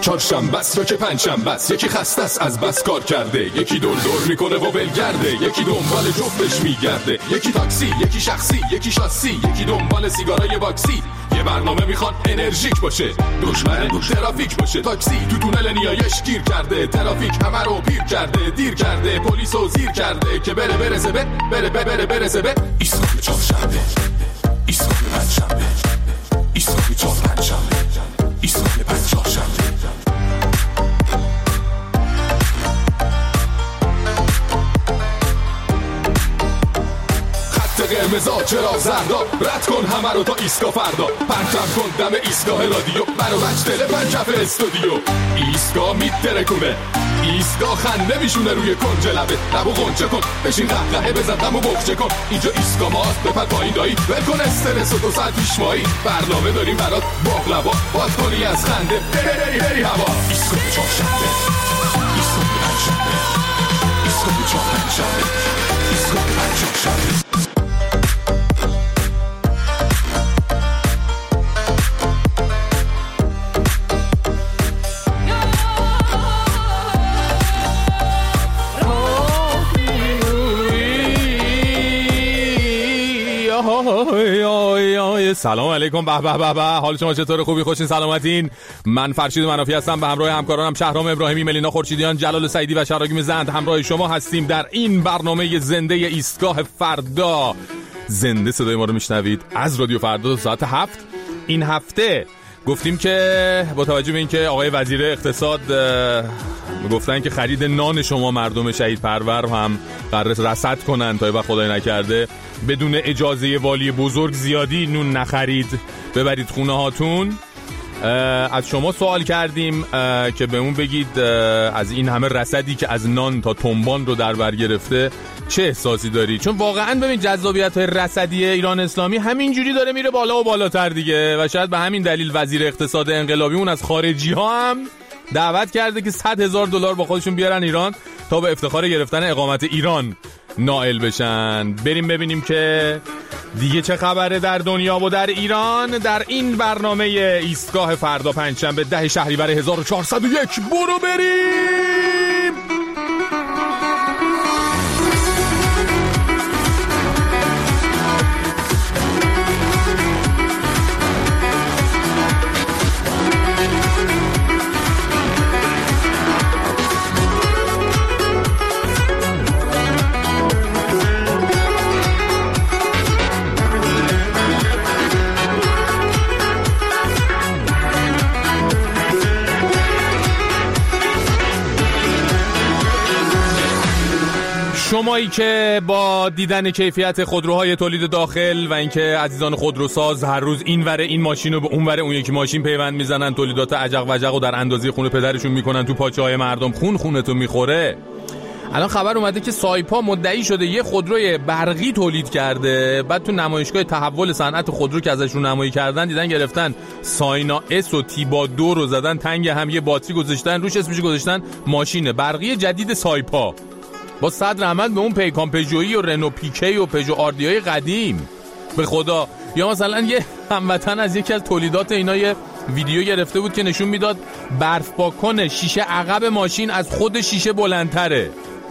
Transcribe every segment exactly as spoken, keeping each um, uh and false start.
چهارشنبه است یا که پنجشنبه است، یکی خسته است از بس کار کرده، یکی دور دور میکنه و ولگرده، یکی دنبال جفتش میگرده، یکی تاکسی، یکی شخصی، یکی شاسی، یکی دنبال سیگارای باکسی. یه برنامه میخواد انرژیک باشه، دشمن ترافیک باشه. تاکسی تو تونل نیایش گیر کرده، ترافیک همه رو پیر کرده، دیر کرده، پلیسو زیر کرده که بره برسه به بره بره برسه به ایستگاه چهارشنبه، ایستگاه پنجشنبه، ایستگاه چهار پنجشنبه، ایستگاه پنج چهارشنبه. قرمزا چرا زردا، رد کن همه رو تا ایستگاه فردا، پرچم کن دم ایستگاه رادیو، برو بچ دل پنجف استودیو. ایستگاه میترکونه، ایستگاه خنده میشونه روی کنج لبه، لبو غنچه کن بشین قهقهه بزن دمو بخچه کن. اینجا ایستگاه ماست بپر پایین دایی، ول کن استرس و دو ساعت پیشمایی، برنامه داریم برات باقلوا، باز کنی از خنده بری بری بری هوا. ایستگاه چهارشنبه، ایستگاه پنجشنبه، ایستگاه چهار پنجشنبه، ایستگاه پنج چهارشنبه. سلام علیکم، به به به به، حال شما چطوره؟ خوبی؟ خوشین؟ سلامتین؟ من فرشید منافی هستم، به همراه همکارانم شهرام ابراهیمی، ملینا خورشیدیان، جلال سعیدی و شراگیم زند همراه شما هستیم در این برنامه زنده ایستگاه فردا. زنده صدای ما رو میشنوید از رادیو فردا ساعت هفت. این هفته گفتیم که با توجه به اینکه آقای وزیر اقتصاد گفتن که خرید نان شما مردم شهید پرور هم قرار رصد کنن تا وقت خدای نکرده بدون اجازه والی بزرگ زیادی نون نخرید ببرید خونه هاتون. از شما سوال کردیم که بهمون بگید از این همه رصدی که از نان تا تنبان رو در بر گرفته چه احساسی داری؟ چون واقعا ببین جذابیت های رصدی ایران اسلامی همینجوری داره میره بالا و بالاتر دیگه، و شاید به همین دلیل وزیر اقتصاد انقلابیمون از خارجی ها هم دعوت کرده که صد هزار دلار با خودشون بیارن ایران تا به افتخار گرفتن اقامت ایران نائل بشن. بریم ببینیم که دیگه چه خبره در دنیا و در ایران در این برنامه ایستگاه فردا پنجشنبه ده شهریور هزار و چهارصد و یک. برو بریم. شمایی که با دیدن کیفیت خودروهای تولید داخل و اینکه عزیزان خودروساز هر روز این وره این ماشین و به اون وره اون یکی ماشین پیوند میزنن، تولیدات عجق وجق و در اندازه خون پدرشون میکنن تو پاچه های مردم، خون خونتو میخوره. الان خبر اومده که سایپا مدعی شده یه خودروی برقی تولید کرده، بعد تو نمایشگاه تحول صنعت خودرو که ازشون نمایی کردن دیدن گرفتن ساینا اس و تیبا دو رو زدن تنگ هم، یه باتری گذاشتن روش، اسمش گذاشتن ماشین برقی جدید سایپا، با صد رحمت به اون پیکان پژویی و رنو پیکی و پژو آردیای قدیم به خدا. یا مثلا یه هموطن از یکی از تولیدات اینا یه ویدیو گرفته بود که نشون میداد برف پاکن شیشه عقب ماشین از خود شیشه بلندتره،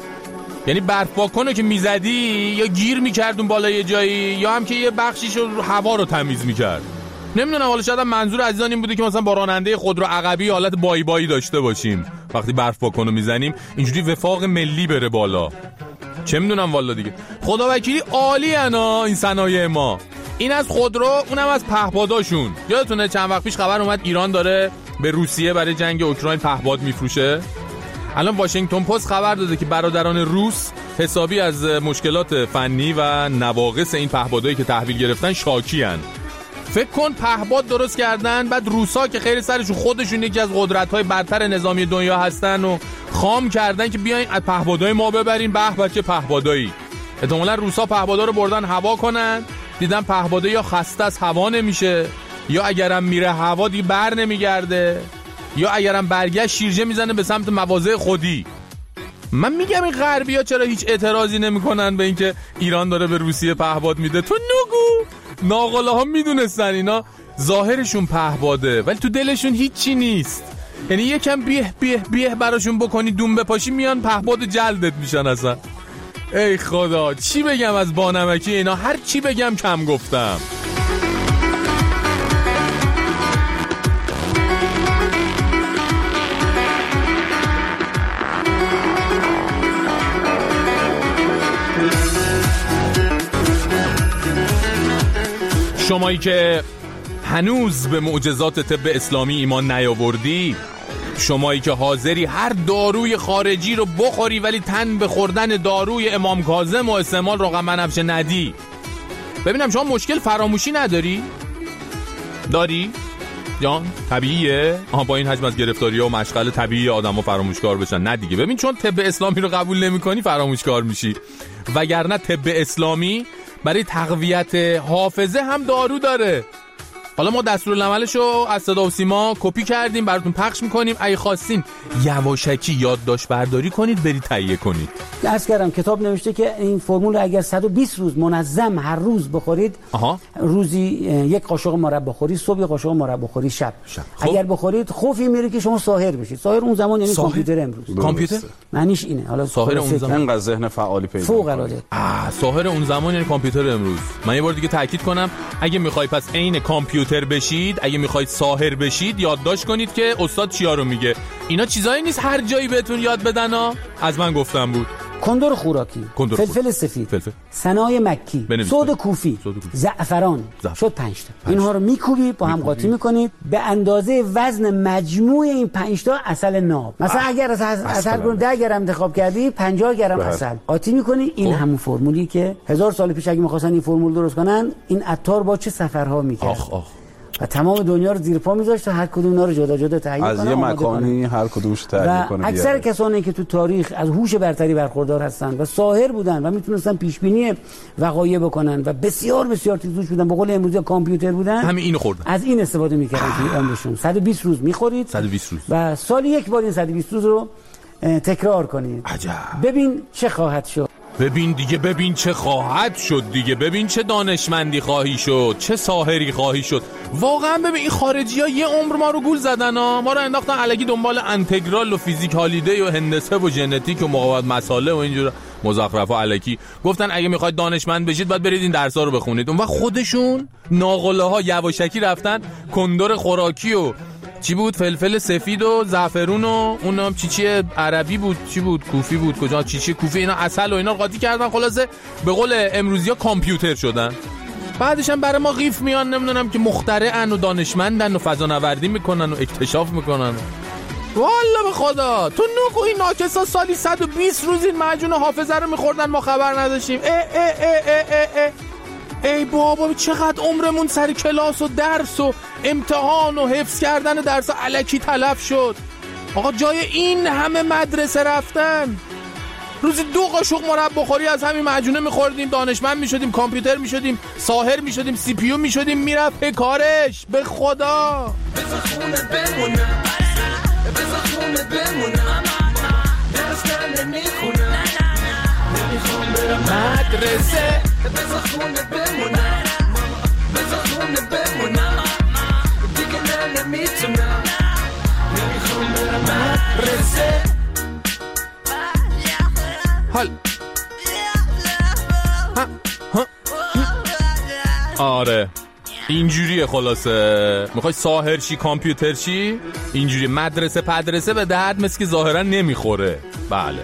یعنی برف پاکنو که میزدی یا گیر میکرد اون بالای جایی یا هم که یه بخشیش رو هوا رو تمیز میکرد. نمیدونم، حالا شاید منظور عزیزان این بوده که مثلا با راننده خودرو عقبی حالت بای بایی داشته باشیم وقتی برف پاکنو میزنیم، اینجوری وفاق ملی بره بالا، چه میدونم والا دیگه. خدا وکیلی عالی انا این صنایع ما، این از خودرو اونم از پهپاداشون. یادتونه چند وقت پیش خبر اومد ایران داره به روسیه برای جنگ اوکراین پهپاد میفروشه؟ الان واشنگتن پست خبر داده که برادران روس حسابی از مشکلات فنی و نواقص این پهپادایی که تحویل گرفتن شاکیان. فکر کن پهپاد درست کردن، بعد روسا که خیلی سرشون خودشون یکی از قدرت‌های برتر نظامی دنیا هستن و خام کردن که بیاین از پهپادای ما ببرین، به بچه پهپادایی. احتمالاً روسا پهپادا رو بردن هوا کنن، دیدن پهپادا یا خسته از هوا نمیشه یا اگرم میره هوا دیگه بر نمیگرده یا اگرم برگشت شیرجه میزنه به سمت مواضع خودی. من میگم این غربی‌ها چرا هیچ اعتراضی نمی‌کنن به اینکه ایران داره به روسیه پهپاد میده؟ تو نگو، ناقلا ها میدونستن اینا ظاهرشون پهپاده ولی تو دلشون هیچی نیست. یعنی یکم بیه بیه بیه براشون بکنی دوم بپاشی میان پهپاد جلدت میشن اصلا. ای خدا چی بگم از بانمکی اینا، هر چی بگم کم گفتم. شمایی که هنوز به معجزات طب اسلامی ایمان نیاوردی، شمایی که حاضری هر داروی خارجی رو بخوری ولی تن به خوردن داروی امام کاظم و استعمال روغن بنفشه ندی، ببینم شما مشکل فراموشی نداری؟ داری؟ جان طبیعیه؟ آها با این حجم از گرفتاری ها و مشغله طبیعی آدم ها فراموشکار بشن. نه دیگه، ببین چون طب اسلامی رو قبول نمی کنی فراموشکار میشی، وگرنه طب اسلامی برای تقویت حافظه هم دارو داره. حالا ما دستورالعملشو از صدا و سیما کپی کردیم براتون پخش میکنیم، اگه خواستین یواشکی یادداشت برداری کنید برید تهیه کنید. عرض کردم کتاب نوشته که این فرمول اگر صد و بیست روز منظم هر روز بخورید، آها. روزی یک قاشق مربا بخورید، صبح یک قاشق مربا بخورید، شب, شب. اگر بخورید خوفی میره که شما ساحر بشید. ساحر اون زمان یعنی ساحر؟ کامپیوتر امروز. کامپیوتر معنیش اینه. حالا ساحر اون زمان انقدر ذهن فعالی پیدا فوق العاده. آ ساحر اون زمان یعنی کامپیوتر امروز. من یه بار دیگه تاکید کنم، اگه میخوای پس عین کامپیوتر بشید، اگه میخواید ساحر بشید، یادداشت کنید که استاد چیا رو میگه. اینا چیزایی نیست هر جایی بهتون یاد بدن ها. از من گفتم بود. کندر خوراکی، کندر فلفل خورا. سفید، فلفل. سنای مکی، سود کوفی، زعفران، شد پنج تا. اینها رو میکوبی با هم قاطی میکنید به اندازه وزن مجموع این پنج تا عسل ناب. مثلا آه. اگر از عسل گرم ده گرم انتخاب کردی، پنجاه گرم عسل قاطی میکنی. این خوب. همون فرمولی که هزار سال پیش اگه می‌خواستن این فرمول درست کنن، این عطار با چه سفرها میکرد. آخ آخ. و تمام دنیا رو زیر پا میذاشت تا هر کدوم اینا رو جدا جدا تهیه کنه، از یه مکانی هر کدومش تهیه کنه. اکثر کسانی که تو تاریخ از هوش برتری برخوردار هستن و ساحر بودن و میتونستن پیش بینی وقایع بکنن و بسیار بسیار تیزوش بودن، به قول امروزی کامپیوتر بودن، همین اینو خوردن، از این استفاده میکردن توی عمرشون. صد و بیست روز میخورید، صد و بیست روز و سال یک بار این صد و بیست روز رو تکرار کنید. عجب. ببین چه خواهد شد. ببین دیگه، ببین چه خواهد شد دیگه، ببین چه دانشمندی خواهی شد، چه ساحری خواهی شد. واقعا ببین این خارجی ها یه عمر ما رو گول زدن ها. ما رو انداختن الکی دنبال انتگرال و فیزیک هالیده و هندسه و ژنتیک و مقاومت مساله و اینجور مزخرفا الکی. گفتن اگه میخواید دانشمند بشید باید برید این درس‌ها رو بخونید. اون وقت خودشون ناقله ها یواشکی رفتن کندر خوراکی و چی بود، فلفل سفید و زعفرون و اونم چی چی عربی بود، چی بود کوفی بود، کجا چی چی کوفی، اینا عسل و اینا قاطی کردن. خلاصه به قول امروزیا کامپیوتر شدن. بعدش هم برای ما قیف میان نمیدونم که مخترعن و دانشمندن و فضانوردی میکنن و اکتشاف میکنن. والله به خدا تو نگو این ناکسا سالی صد و بیست روز این معجون حافظه رو میخوردن ما خبر نداشتیم. اه اه اه اه اه اه. ای بابا چقدر عمرمون سر کلاس و درس و امتحان و حفظ کردن درس الکی تلف شد. آقا جای این همه مدرسه رفتن، روزی دو قاشق مربا بخوری از همین معجونه میخوردیم، دانشمند میشدیم، کامپیوتر میشدیم، ساحر میشدیم، سی پی یو میشدیم، میرفت کارش. به خدا بذار خونه بمونم، بذار خونه بمونم، درس نمیخونم، نمیخوام برم مدرسه، بذار خونه بمونم، بذار خونه بمونم، دیگه نه نمیتونم، نمیخوام برم مدرسه. حال ها ها آره اینجوریه. خلاصه میخوای ساحر شی، کامپیوتر شی، اینجوری مدرسه پدرسه به درد مثل که ظاهرا نمیخوره. بله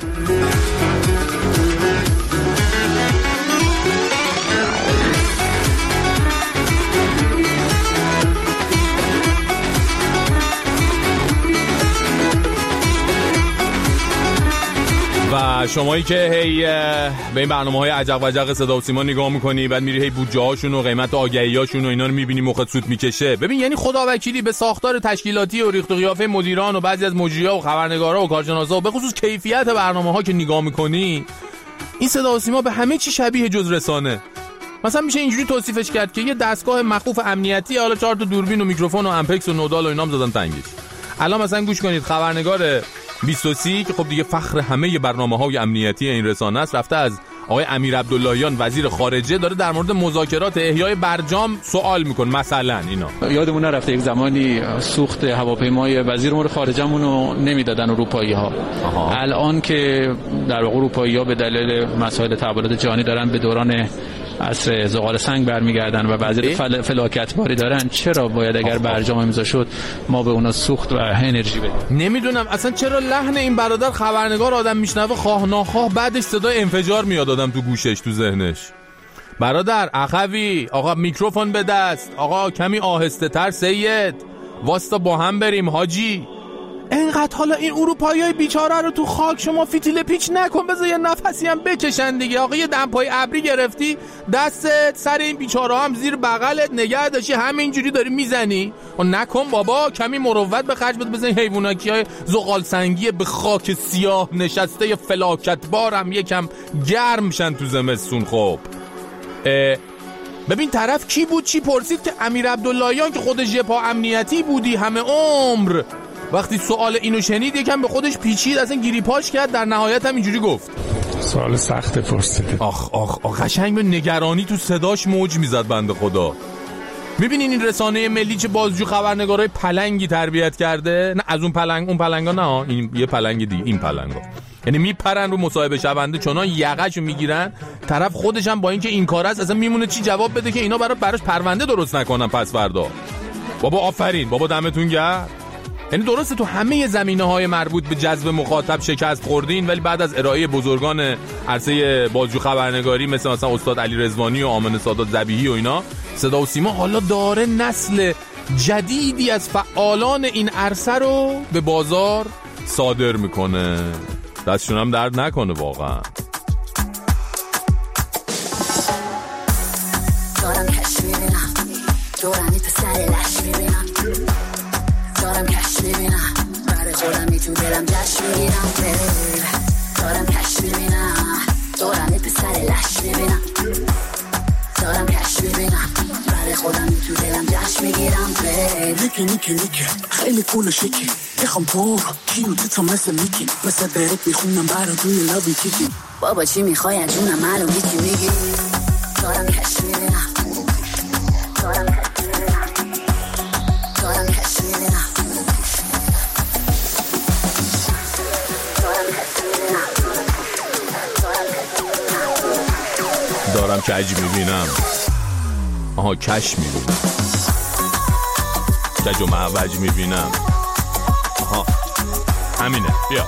و شمایی که هی به این برنامه‌های عجق وجق صدا و سیما نگاه می‌کنی، بعد میری هی بودجه‌هاشون و قیمت آگهی‌هاشون و اینا رو می‌بینی، مخت سوت می‌کشه. ببین یعنی خداوکیلی به ساختار تشکیلاتی و ریخت و قیافه مدیران و بعضی از مجری‌ها و خبرنگارا و کارشناسا و به خصوص کیفیت برنامه‌ها که نگاه می‌کنی، این صدا و سیما به همه چی شبیه جز رسانه. مثلا میشه اینجوری توصیفش کرد که یه دستگاه مخوف امنیتی، حالا چهار تا دوربین و میکروفون و امپکس و نودال و اینام زدن تنگش. الان مثلا گوش کنید، خبرنگار بیست و سه که خب دیگه فخر همه برنامه‌های امنیتی این رسانه است، رفته از آقای امیر عبداللهیان وزیر خارجه داره در مورد مذاکرات احیای برجام سوال میکنه. مثلا اینا یادمون نرفته یک زمانی سوخت هواپیمای وزیر امور خارجه‌مون رو نمیدادن اروپایی‌ها. الان که در واقع اروپایی‌ها به دلیل مسائل تحولات جهانی دارن به دوران عصر زغال سنگ برمیگردن و وضعیت فل... فلاکتباری دارن، چرا باید اگر برجام امضا شد ما به اونا سوخت و انرژی بدیم؟ نمیدونم اصلا چرا لحن این برادر خبرنگار آدم میشنوه خواه ناخواه بعدش صدای انفجار میاد آدم تو گوشش تو ذهنش. برادر اخوی، آقا میکروفون به دست، آقا کمی آهسته تر سید، واستا با هم بریم حاجی. انقدر حالا این اروپاییای بیچاره رو تو خاک شما فیتیل پیچ نکن، بذار یه نفسی هم بکشن دیگه. آقا یه دمپای ابری گرفتی دستت سر این بیچاره هم زیر بغلت نگه داشتی همینجوری داری میزنی و نکن بابا، کمی مروت به خرج بده. بزن حیواناکیای زغال سنگی به خاک سیاه نشسته ی فلاکت بارم یکم گرم شن تو زمستون. خب ببین طرف کی بود چی پرسید که امیر عبداللهیان که خودش یه پا امنیتی بودی همه عمر، وقتی سوال اینو شنید یکم به خودش پیچید اصلا گیری پاش کرد، در نهایت هم اینجوری گفت. سوال سخت پرسیده. آخ آخ آخ قشنگ به نگرانی تو صداش موج میزد بنده خدا. میبینین این رسانه ملی چه بازجو خبرنگارای پلنگی تربیت کرده؟ نه از اون پلنگ اون پلنگا نه، این یه پلنگ دیگه این پلنگا. یعنی میپرن رو مصاحبه شونده چنان یقهشو میگیرن، طرف خودش هم با اینکه این کار است اصلا میمونه چی جواب بده که اینا برات براش پرونده درست نکنن پس فردا. بابا آفرین، بابا دمتون گرم. یعنی درسته تو همه زمینه‌های مربوط به جذب مخاطب شکست خوردین، ولی بعد از ارائه بزرگان عرصه بازجو خبرنگاری مثل مثلا استاد علی رضوانی و آمنه سادات ذبیحی و اینا، صدا و سیما حالا داره نسل جدیدی از فعالان این عرصه رو به بازار صادر میکنه. دستشون هم درد نکنه واقعا. دارم کش میبینم دورانی پسر لش میبینم، دارم کش میبینم برای خودمی تو دلم جشن میگیرم. دارم کش میبینم دورانی پسر لش میبینم، دارم کش میبینم برای خودمی تو دلم جشن میگیرم. نیکی نیکی نیکی خیلی کول و شکی، میخوام تو کیو تو تو مثل میکی، مثل برک میخونم برای توی لابی کیکی. بابا چی میخوای از جونم معلوم یکی میگی. دارم کش میبینم دارم کش میبینم دارم کش میبینم دارم کج میبینم. آها کش میبینم، کج و معوج میبینم. آها همینه، بیا.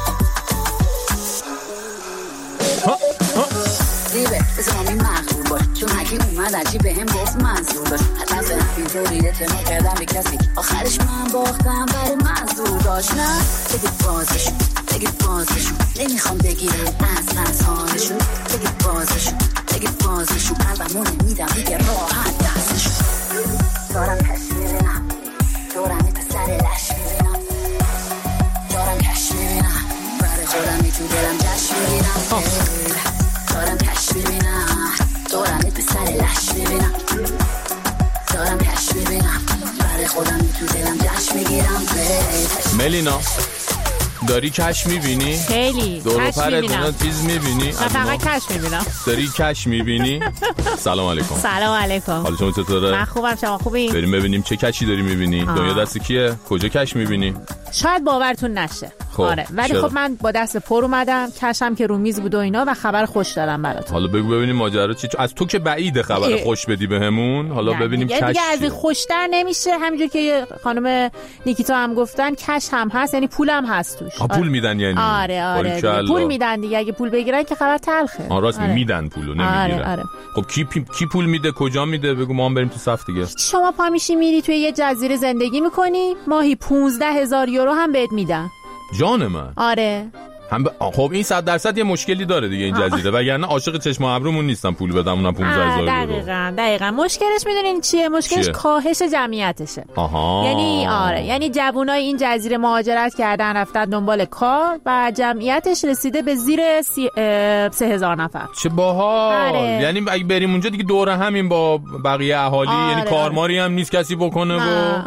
ها ها دیبه بزن همین مغرور باش، چون هکی اومد عجیب به هم گفت منظور داشت، حتی از اینطوری اعتماد کردم به کسی آخرش من باختم برای منظور داشت. نه بگید بازشون بگید بازشون نمیخوام بگیرم از رسانشون، بگید بازشون بگید بازشون قلبمونه میدم دیگه راحت دستشون. دارم کش میبینم دورمی پسر لش میبینم، دارم کش میبینم برای خودمی تو دلم جشن میگیرم. دارم کش میبینم دورمی پسر لش میبینم، دارم کش میبینم برای خودمی تو دلم جشن میگیرم. ملینا داری کش میبینی؟ خیلی دور پرت چیز میبینی؟ من فقط کش میبینم. داری کش میبینی؟ سلام علیکم. سلام علیکم. حال شما چطوره؟ من خوبم، شما خوبی؟ بریم ببینیم چه کشی داری میبینی؟ دنیا دست کیه؟ کجا کش میبینی؟ شاید باورتون نشه. خب. آره ولی چرا؟ خب من با دست پر اومدم، کشم که رو میز بود و اینا و خبر خوش دارم براتون. حالا بگو ببینیم ماجرا چی. از تو که بعیده خبر ای... خوش بدی بهمون. حالا ببینیم کش دیگه از این خوشتر نمیشه. همینجور که خانم نیکیتا هم گفتن کش هم هست، یعنی پول هم هست توش. آ پول میدن یعنی. آره آره پول میدن دیگه، اگه پول بگیرن که خبر تلخه. آ راست آره. میدن پولو نمیگیرن. آره آره. خب کی پی... کی پول میده کجا میده؟ بگو ما هم بریم تو صف دیگه. شما پا میشی میری توی یه جزیره زندگی میکنی، ماهی پانزده هزار یورو هم بهت میدن. جان من. آره هم ب... خب این صد درصد یه مشکلی داره دیگه این جزیره، وگرنه عاشق چشم و ابرومون نیستم پول بدم اونم پانزده هزار یورو. دقیقاً دقیقاً مشکلش میدونین چیه؟ مشکلش چیه؟ کاهش جمعیتشه. آها. یعنی آره یعنی جوانای این جزیره مهاجرت کردن رفتن دنبال کار و جمعیتش رسیده به زیر سی... سه هزار نفر. چه باحال. آره. یعنی اگه بریم اونجا دیگه دوره همین با بقیه اهالی. آره. یعنی کارماری هم نیست کسی بکنه نه. و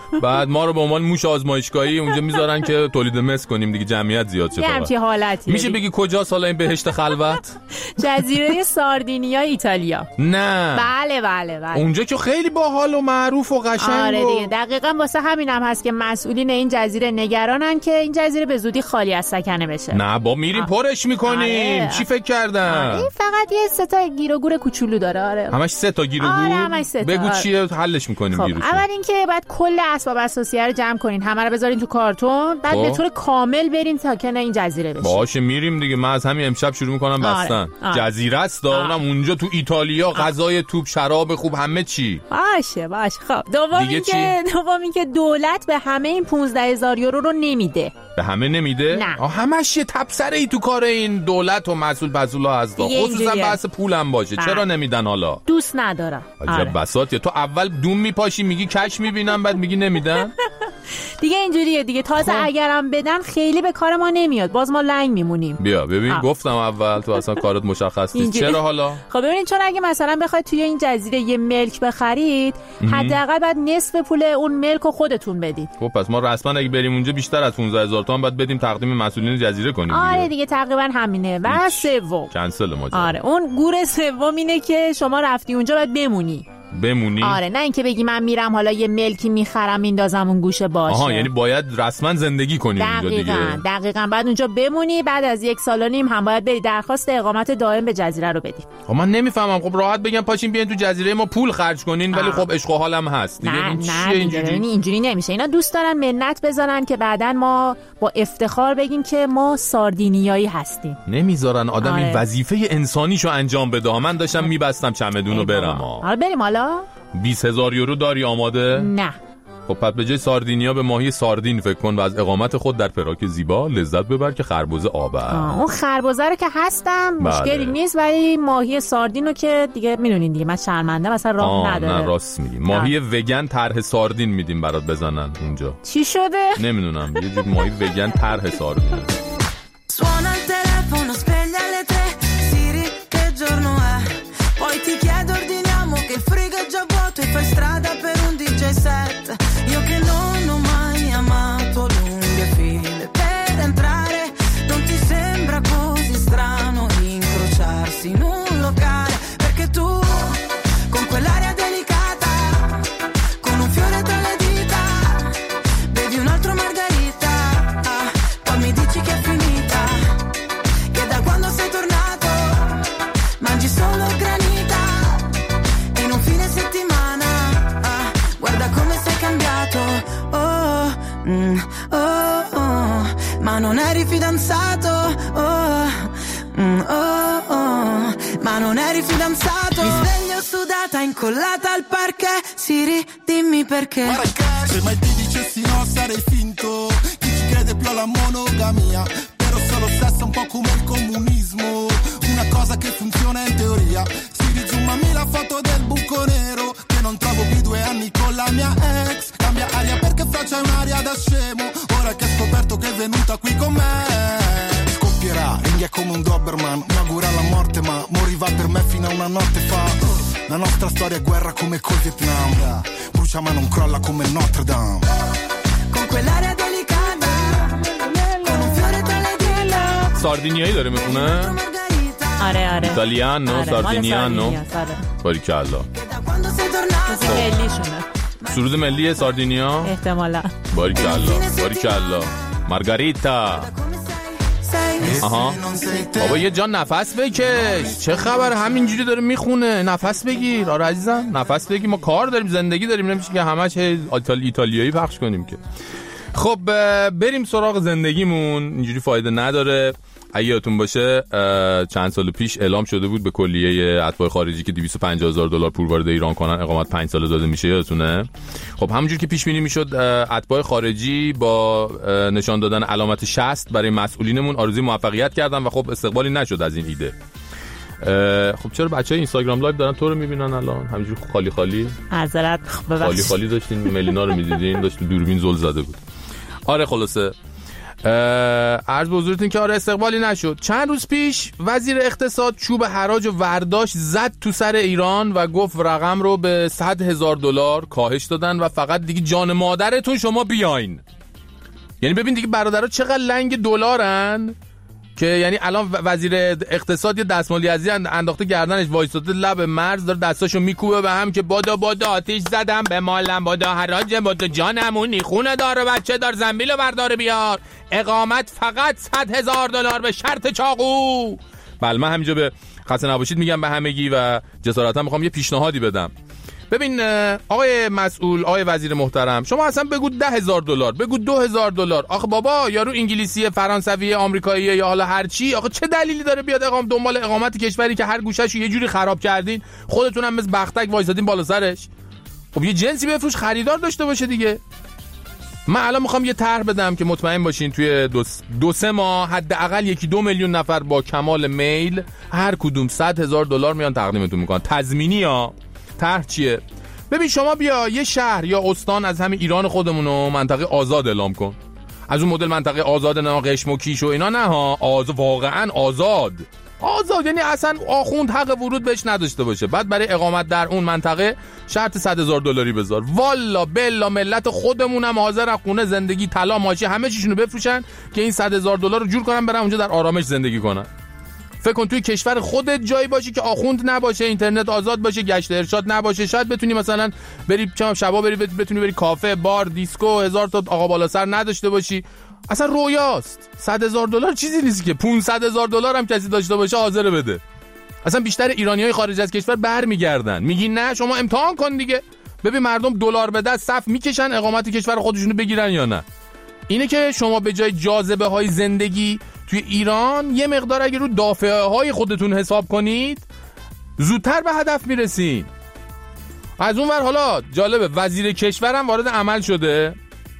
بعد ما رو به عنوان موش آزمایشگاهی اونجا میذارن که تولید مثل کنیم دیگه، جمعیت زیاد شه. همچین حالتی میشه بگی کجا سالا این بهشت خلوت؟ جزیره ساردینیا ایتالیا. نه بله بله بله اونجا که خیلی باحال و معروف و قشنگ. آره دیگه دقیقاً واسه همینم هست که مسئولین این جزیره نگرانن که این جزیره به زودی خالی از سکنه بشه. نه با میریم پرش میکنیم. آره. چی فکر کردن؟ این فقط یه سه تا گیر و گور کوچولو داره. آره همش سه تا گیر و گور. آره همش سه تا. بگو آره. چیه حلش میکنیم خب. گیروشو. اول اینکه بعد کل اسباب اساسیه رو جمع کنین، همه رو بذارین تو کارتون، بعد خب. به طور کامل برین ساکن این جزیره بشین. باشه میریم دیگه. من از همین امشب شروع میکنم بستن. آره. آره. جزیره است اونم اونجا تو ایتالیا، غذای توپ، شراب خوب، همه چی. باشه باشه. خب دوم اینکه دوم اینکه دولت به همه این پانزده هزار یورو رو نمیده. به همه نمیده؟ نه. همش یه تبصره ای تو کار این دولت و مسئول بزولا از دا. خصوصا بحث پولم باشه. با. چرا نمیدن حالا؟ دوست ندارم. عجب بساطیه. تو اول دوم میپاشی میگی کش میبینم، بعد میگی نمیدن. دیگه اینجوریه دیگه. تازه خب. اگرم بدن خیلی به کار ما نمیاد، باز ما لنگ میمونیم. بیا ببین آه. گفتم اول تو اصلا کارت مشخص نیست. چرا حالا؟ خب ببینید چون اگه مثلا بخواید توی این جزیره یه ملک بخرید، حداقل بعد نصف پول اون ملک رو خودتون بدید. خب پس ما رسما اگه بریم اونجا بیشتر از پانزده هزار تومان بعد بدیم تقدیم مسئولین جزیره کنیم. آره دیگه, دیگه تقریبا همینه. و سوم کنسل ماجرا. آره اون گور سوم اینه که شما رفتی اونجا بعد بمونی. بمونی؟ آره نه اینکه بگی من میرم حالا یه ملکی میخرم میندازم اون گوشه باشه. آها یعنی باید رسما زندگی کنی اونجا دیگه. دقیقاً دقیقاً بعد اونجا بمونی، بعد از یک سال و نیم هم باید بری درخواست اقامت دائم به جزیره رو بدی. خب من نمیفهمم. خب راحت بگم پاشین بیاین تو جزیره ما پول خرج کنین ولی خب عشق و حالم هست دیگه. این چیه اینجوری؟ اینجوری نمیشه. اینا دوست دارن منت بزنن که بعدن ما با افتخار بگیم که ما ساردینیایی هستیم. نمیذارن آدم آره. این وظیفه انسانیشو انجام بده. من داشتم میبستم چمدونو برم. حالا بریم حالا. بیست هزار یورو داری آماده؟ نه. خب پس به جای ساردینیا به ماهی ساردین فکر کن و از اقامت خود در پراک زیبا لذت ببر که خربزه آبه. اون خربزه رو که هستم مشکلی بله. نیست، ولی ماهی ساردین رو که دیگه میدونین دیگه من شرمنده مثلا راه نداره. نه راست میگی. ماهی وگن طرح ساردین میدیم برات بزنن اونجا. چی شده؟ نمیدونم یه جور ماهی وگن طرح ساردین. Suona il telefono, sveglia alle tre, Siri che giorno è? Poi ti chiedo ordiniamo che il frigo è già vuoto e fai strada per un D J set. Io che non ho mai amato lunghe file per entrare, non ti sembra così strano incrociarsi in un locale? Perché tu con quell'aria delicata, con un fiore tra le dita, bevi un altro margarita, ah, poi mi dici che è finita, che da quando sei tornato mangi solo granita e in un fine settimana ah, guarda come sei cambiato. Oh, mm, oh, oh, ma non eri fidanzato. Oh, mm, oh, oh, ma non eri fidanzato. Mi sveglio sudata incollata al parquet. Siri dimmi perché. Se mai ti dicessi no sarei finto. Chi ci crede più alla monogamia, però solo sesso un po' come il comunismo, una cosa che funziona in teoria. Siri zoomami la foto del buco nero, che non trovo più due anni con la mia ex. Cambia aria perché faccia un'aria da scemo, ora che ho scoperto che è venuta qui con me. Scoppierà, ringhia come un Doberman, mi augura la morte ma moriva per me fino a una notte fa. La nostra storia è guerra come col Vietnam, brucia ma non crolla come Notre Dame. Con quell'aria delicata, con un fiore tra le dita. ساردینیایی داره میخونه؟ آره آره. ایتالیانو آره. ساردینیانو. باریکالله. ملیشونه. سرود ملی ساردینیا؟ احتمالا. باریکالله باریکالله. مارگاریتا. آها بابا یه جان نفس بکش. چه خبر همینجوری داره میخونه؟ نفس بگیر. آره عزیزم نفس بگیر. ما کار داریم زندگی داریم، نمیشه که همش ایتالی ایتالیایی پخش کنیم که. خب بریم سراغ زندگیمون. اینجوری فایده نداره. اگه یادتون باشه چند سال پیش اعلام شده بود به کلیه اتباع خارجی که دویست و پنجاه هزار دلار پول وارد ایران کنن اقامت پنج ساله داده میشه. یادتونه؟ خب همونجور که پیش بینی میشد اتباع خارجی با نشان دادن علامت شصت برای مسئولینمون آرزوی موفقیت کردن و خب استقبالی نشد از این ایده. خب چرا بچهای اینستاگرام لایو دارن تو رو میبینن الان همینجور خالی خالی؟ معذرت خالی خالی داشتین ملینا رو میدیدین، داشت دوربین زل زده بود. آره خلاصه عرض به حضورتون که آره استقبالی نشد. چند روز پیش وزیر اقتصاد چوب حراج و ورداشت زد تو سر ایران و گفت رقم رو به صد هزار دلار کاهش دادن و فقط دیگه جان مادرتون شما بیاین. یعنی ببین دیگه برادرها چقدر لنگ دلارن که یعنی الان وزیر اقتصاد یه دستمالی ازی انداخته گردنش وایساده لب مرز داره دستاشو میکوبه به هم که بادا بادا آتیش زدم به مالم، بادا حراج، بادا جانمونی، خونه دار و بچه دار، زنبیل و بردار بیار، اقامت فقط صد هزار دلار به شرط چاقو. بله من همینجا به خسته نباشید میگم به همگی و جسارتا میخوام یه پیشنهادی بدم. ببین آقای مسئول، آقای وزیر محترم، شما اصلا بگو ده هزار دلار، بگو دو هزار دلار. آخه بابا یارو انگلیسی، فرانسوی، آمریکایی یا حالا هر چی، آخه چه دلیلی داره بیاد اقام دنبال اقامت کشوری که هر گوشه‌شو یه جوری خراب کردین، خودتون هم مثل بختک وایسادین بالا سرش؟ خب یه جنسی بفروش خریدار داشته باشه دیگه. من الان میخوام یه طرح بدم که مطمئن باشین توی دو, دو سه ماه حداقل یکی دو میلیون نفر با کمال میل هر کدوم صد هزار دلار میان تقدیمتون میکنن تضمینی. ها طرح چیه؟ ببین شما بیا یه شهر یا استان از همین ایران خودمونو منطقه آزاد اعلام کن. از اون مدل منطقه آزاد نه قشم و کیش و اینا، نه ها، آزاد، واقعا آزاد. آزاد یعنی اصلا آخوند حق ورود بهش نداشته باشه. بعد برای اقامت در اون منطقه شرط صد هزار دلاری بذار. والا بلا ملت خودمونم حاضرن خونه، زندگی، طلا، ماشین، همه چیشونو بفروشن که این صد هزار دلار رو جور کنن برن اونجا در آرامش زندگی کنن. فکر کن توی کشور خودت جایی باشی که آخوند نباشه، اینترنت آزاد باشه، گشت ارشاد نباشه، شاید بتونی مثلا بری چند شبا بری بتونی بری کافه، بار، دیسکو، هزار تا آقا بالا سر نداشته باشی. اصلا رویاست. صد هزار دلار چیزی نیست که. پانصد هزار دلار هم کسی داشته باشه حاضر بده. اصلا بیشتر ایرانیای خارج از کشور برمیگردن. میگین نه شما امتحان کن دیگه. ببین مردم دلار به دست صف میکشن اقامت کشور خودشونو بگیرن یا نه. اینه که شما به جای جاذبه های زندگی توی ایران یه مقدار اگه رو دافعه های خودتون حساب کنید زودتر به هدف میرسین. از اون ور حالا جالبه وزیر کشورم وارد عمل شده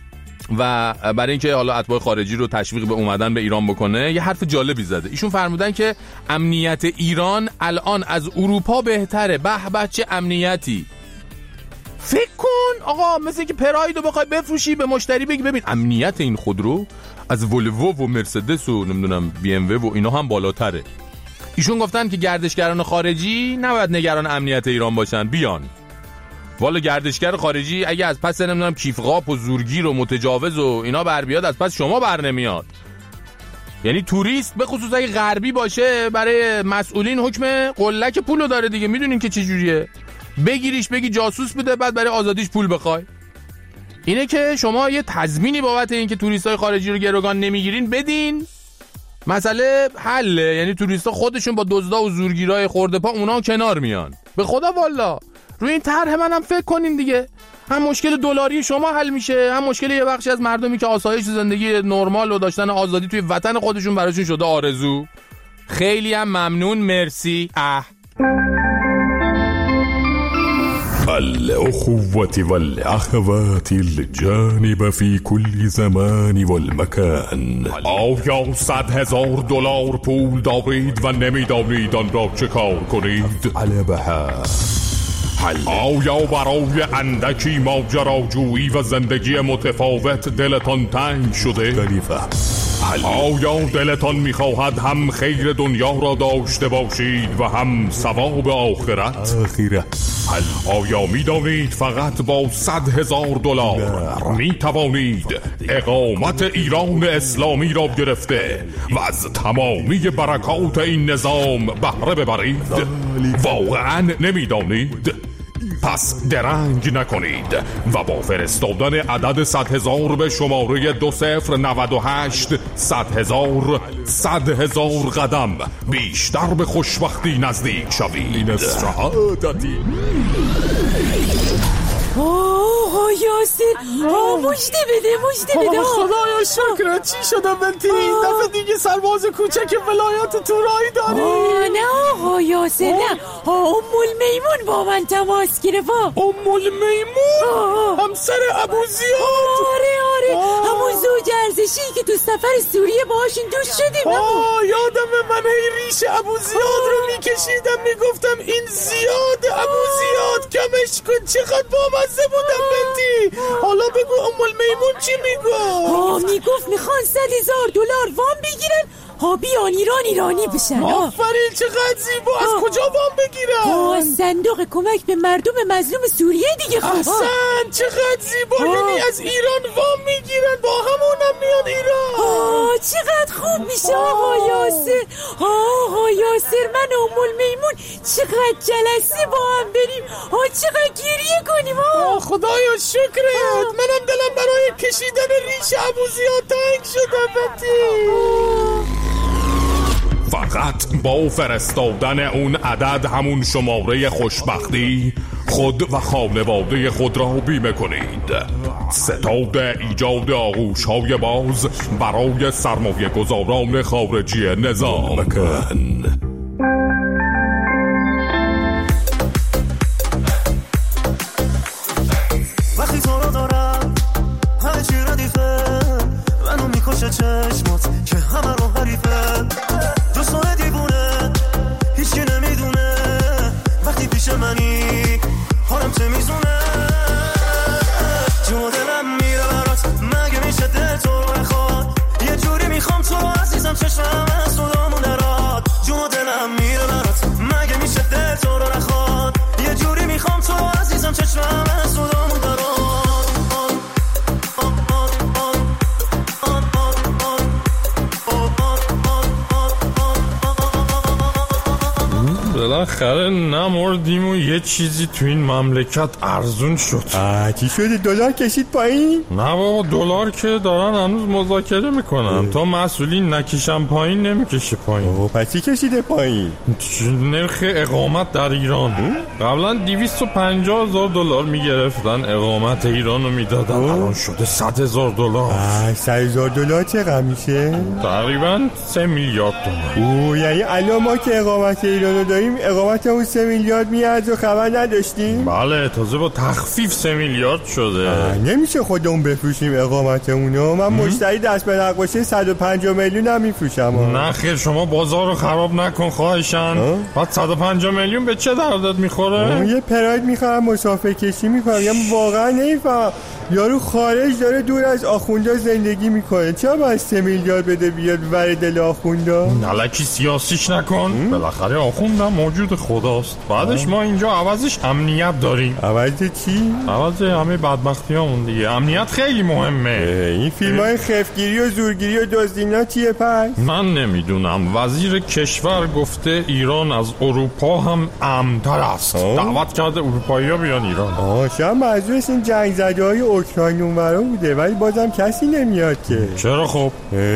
و برای اینکه حالا اتباع خارجی رو تشویق به اومدن به ایران بکنه یه حرف جالبی زده. ایشون فرمودن که امنیت ایران الان از اروپا بهتره. به به چه امنیتی. فکر کن آقا مثل که پرایدو بخوای بفروشی به مشتری بگی ببین امنیت این خودرو از ولوو و مرسدس و نمیدونم بی ام و اینا هم بالاتره. ایشون گفتن که گردشگران خارجی نباید نگران امنیت ایران باشن، بیان. والا گردشگر خارجی اگه از پس نمیدونم کیفقاپ و زورگیر و متجاوز و اینا بر بیاد از پس شما بر نمیاد. یعنی توریست به خصوص اگه غربی باشه برای مسئولین حکم قلک پولو داره دیگه. میدونین که چه جوریه. بگیریش بگی جاسوس بوده بعد برای آزادیش پول بخوای. اینه که شما یه تضمینی بابت این که توریستای خارجی رو گروگان نمیگیرین بدین، مسئله حله. یعنی توریستا خودشون با دزدا و زورگیرای خورده پا اونا کنار میان. به خدا والا روی این طرح منم فکر کنین دیگه. هم مشکل دلاری شما حل میشه، هم مشکل یه بخشی از مردمی که آسایش زندگی نرمال و داشتن آزادی توی وطن خودشون براشون شده آرزو. خیلی هم ممنون، مرسی. اه الأخوة والأخوات الجانب في كل زمان والمكان. آیا صد هزار دلار پول دارید و نمیدانید آن را چه کار کنید؟ علبها. آیا برای اندکی ماجراجویی و زندگی متفاوت دلتان تنگ شده؟ دلیفه. آیا دلتان میخواهد هم خیر دنیا را داشته باشید و هم ثواب آخرت؟ آخرت. آیا میدانید فقط با صد هزار دلار میتوانید اقامت ایران اسلامی را گرفته و از تمامی برکات این نظام بهره ببرید؟ واقعا نمیدانید؟ پس درنگ نکنید و با فرستادن عدد صد هزار به شماره دو صفر نود و هشت صد هزار صد هزار قدم بیشتر به خوشبختی نزدیک شوید. این استراحاتی. اوه یاسین، آه مجده بده مجده بده. خدایا شکر. چی شده بنتی؟ این دفعه دیگه سرباز کوچک ولایات تورایی داری؟ آه نه آقا یاسین، نه. ام المیمون با من تماس گرفت. ام المیمون همسر ابو زیاد؟ آره آره همون زوج ارزشی که تو سفر سوریه باهاشون دوست شدیم. آه یادم من هی ریش ابو زیاد رو میکشیدم میگفتم این زیاد ابو زیاد کمش کن. چقدر با مزه بودم بنتی. حالا بگو ام المیمون چی میگو؟ آه میگفت میخوان صد هزار دلار وام بگیرن ها بیان ایران ایرانی بشن. آفرین چقدر زیبا. از کجا وام بگیرن؟ ها صندوق کمک به مردم مظلوم سوریه دیگه. خب احسن چقدر زیبا. یعنی از ایران وام میگیرن با همونم میاد ایران. آه چقدر خوب میشه آقا یاسر. آقا یاسر من و ام المیمون چقدر جلسه با هم بریم. آه چقدر گریه کنیم. آه خدایا شکرت. منم دلم برای کشیدن ریش ابوزیاد تنگ شده. فقط با فرستادن اون عدد همون شماره خوشبختی خود و خانواده خود را بیمه کنید. ستاد ایجاد آغوش های باز برای سرمایه گذاران خارجی نظام کن. وقتی تو رو دارم همه چی ردیفه منو میکشه چشمات که همه رو حریفه دوستانه دیوونه هیچی نمیدونه وقتی پیش منی حالم چه میزونه جون دلم میره برات مگه میشه دل تو رو بخواد یه جوری میخوام تو عزیزم چشمم از صدامون درات جون دلم میره برات مگه میشه دل تو رو نخواد یه جوری میخوام تو عزیزم چشمم از صدامون درات بالاخره نمردیم و یه چیزی تو این مملکت ارزون شد. چی شده؟ دلار کشید پایین؟ نه بابا دلار که دارن هنوز مذاکره میکنن تا مسئولین نکشن پایین نمیکشه پایین. پس چی کشیده پایین؟ نرخ اقامت در ایران. قبلا دویست و پنجاه هزار دلار میگرفتن اقامت ایران رو میدادن، الان شده صد هزار دلار. صد هزار دلار چقدر میشه؟ تقریبا سه میلیارد دلار. اوه یعنی الان ما که اقامت ایران رو داریم اقامت اون سه میلیارد میاد و خبر نداشتیم؟ بله تازه با تخفیف سه میلیارد شده. نمیشه خودمون بفروشیم اقامت اونو؟ من مشتری دست به نقاشه صد و پنجاه میلیون هم میفروشم. نه خیر شما بازار رو خراب نکن خواهشن. بعد صد و پنجاه میلیون به چه دردت میخوره؟ یه پراید میخوام مسافر کشی میکنم. یعنی واقعا نمیفهم یارو خارج داره دور از آخوندا زندگی میکنه چرا باید سه میلیارد بده بیاد ببره دل آخوندا؟ نلکی سیاسیش نکن. بالاخره آخوندم موجود خداست. بعدش ما اینجا عوضش امنیت داریم. عوض چی؟ عوض همه بدبختی همون دیگه. امنیت خیلی مهمه. این فیلم های خفگیری و زورگیری و دزدینا چیه پس؟ من نمیدونم. وزیر کشور گفته ایران از اروپا هم امن‌تر است. دعوت کرده اروپایی ها بیان ایران. آه شاید منظورش این جنگ زده های اوکراین اونورا بوده ولی بازم کسی نمیاد که. چرا خب؟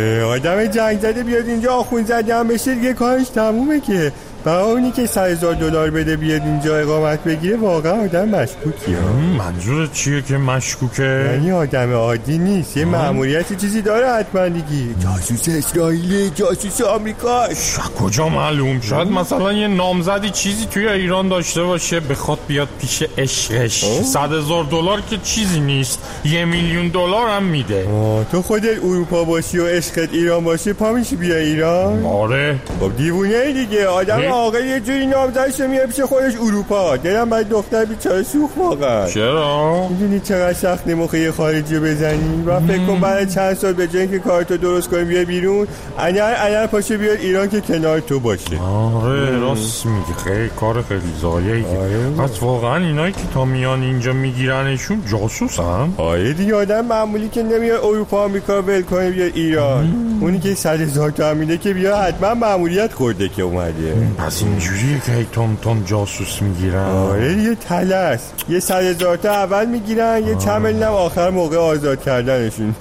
آدم جنگ زده بیاد اینجا آخون زده هم بشه دیگه کارش تمومه که. برای اونی که صد هزار دلار بده بیاد اینجا اقامت بگیره واقعا آدم مشکوکیه. منظور چیه که مشکوکه؟ یعنی آدم عادی نیست. یه مأموریت چیزی داره حتما دیگه. جاسوس اسرائیل، جاسوس آمریکا. کجا معلوم؟ شاید مثلا یه نامزدی چیزی توی ایران داشته باشه بخواد بیاد پیش عشقش. صد هزار دلار که چیزی نیست. یه میلیون دلار هم میده. تو خودت اروپا باشی و عشقت ایران باشه پا میشی بیا ایران؟ آره. خب دیوونه دیگه. آدم آقا یه جوری نامزدش میاد پیش خودش اروپا. دلم باید دختر بیچاره سوخ واقعا. چرا؟ میدونی چقدر سخت نمخه یه خارجی بزنی؟ و فکر کن بعد چند سال به جای اینکه کارتو درست کنی بیا بیرون انر انر پاشه بیاد ایران که کنار تو باشه. آره راست میگی. خیلی کار خیلی زایه‌ای. پس واقعا اینایی که تا میان اینجا میگیرنشون جاسوسن؟ آره دیگه آدم معمولی که نمیاد اروپا آمریکا ول کنه بیاد ایران. اونی که صد هزار تا میده که بیا حتما مأموریت خورده که اومده. پس اینجوریه که تون تون جاسوس میگیرن. آره یه تلس. یه صد هزار تا اول میگیرن یه چند میلیون آخر موقع آزاد کردنشون.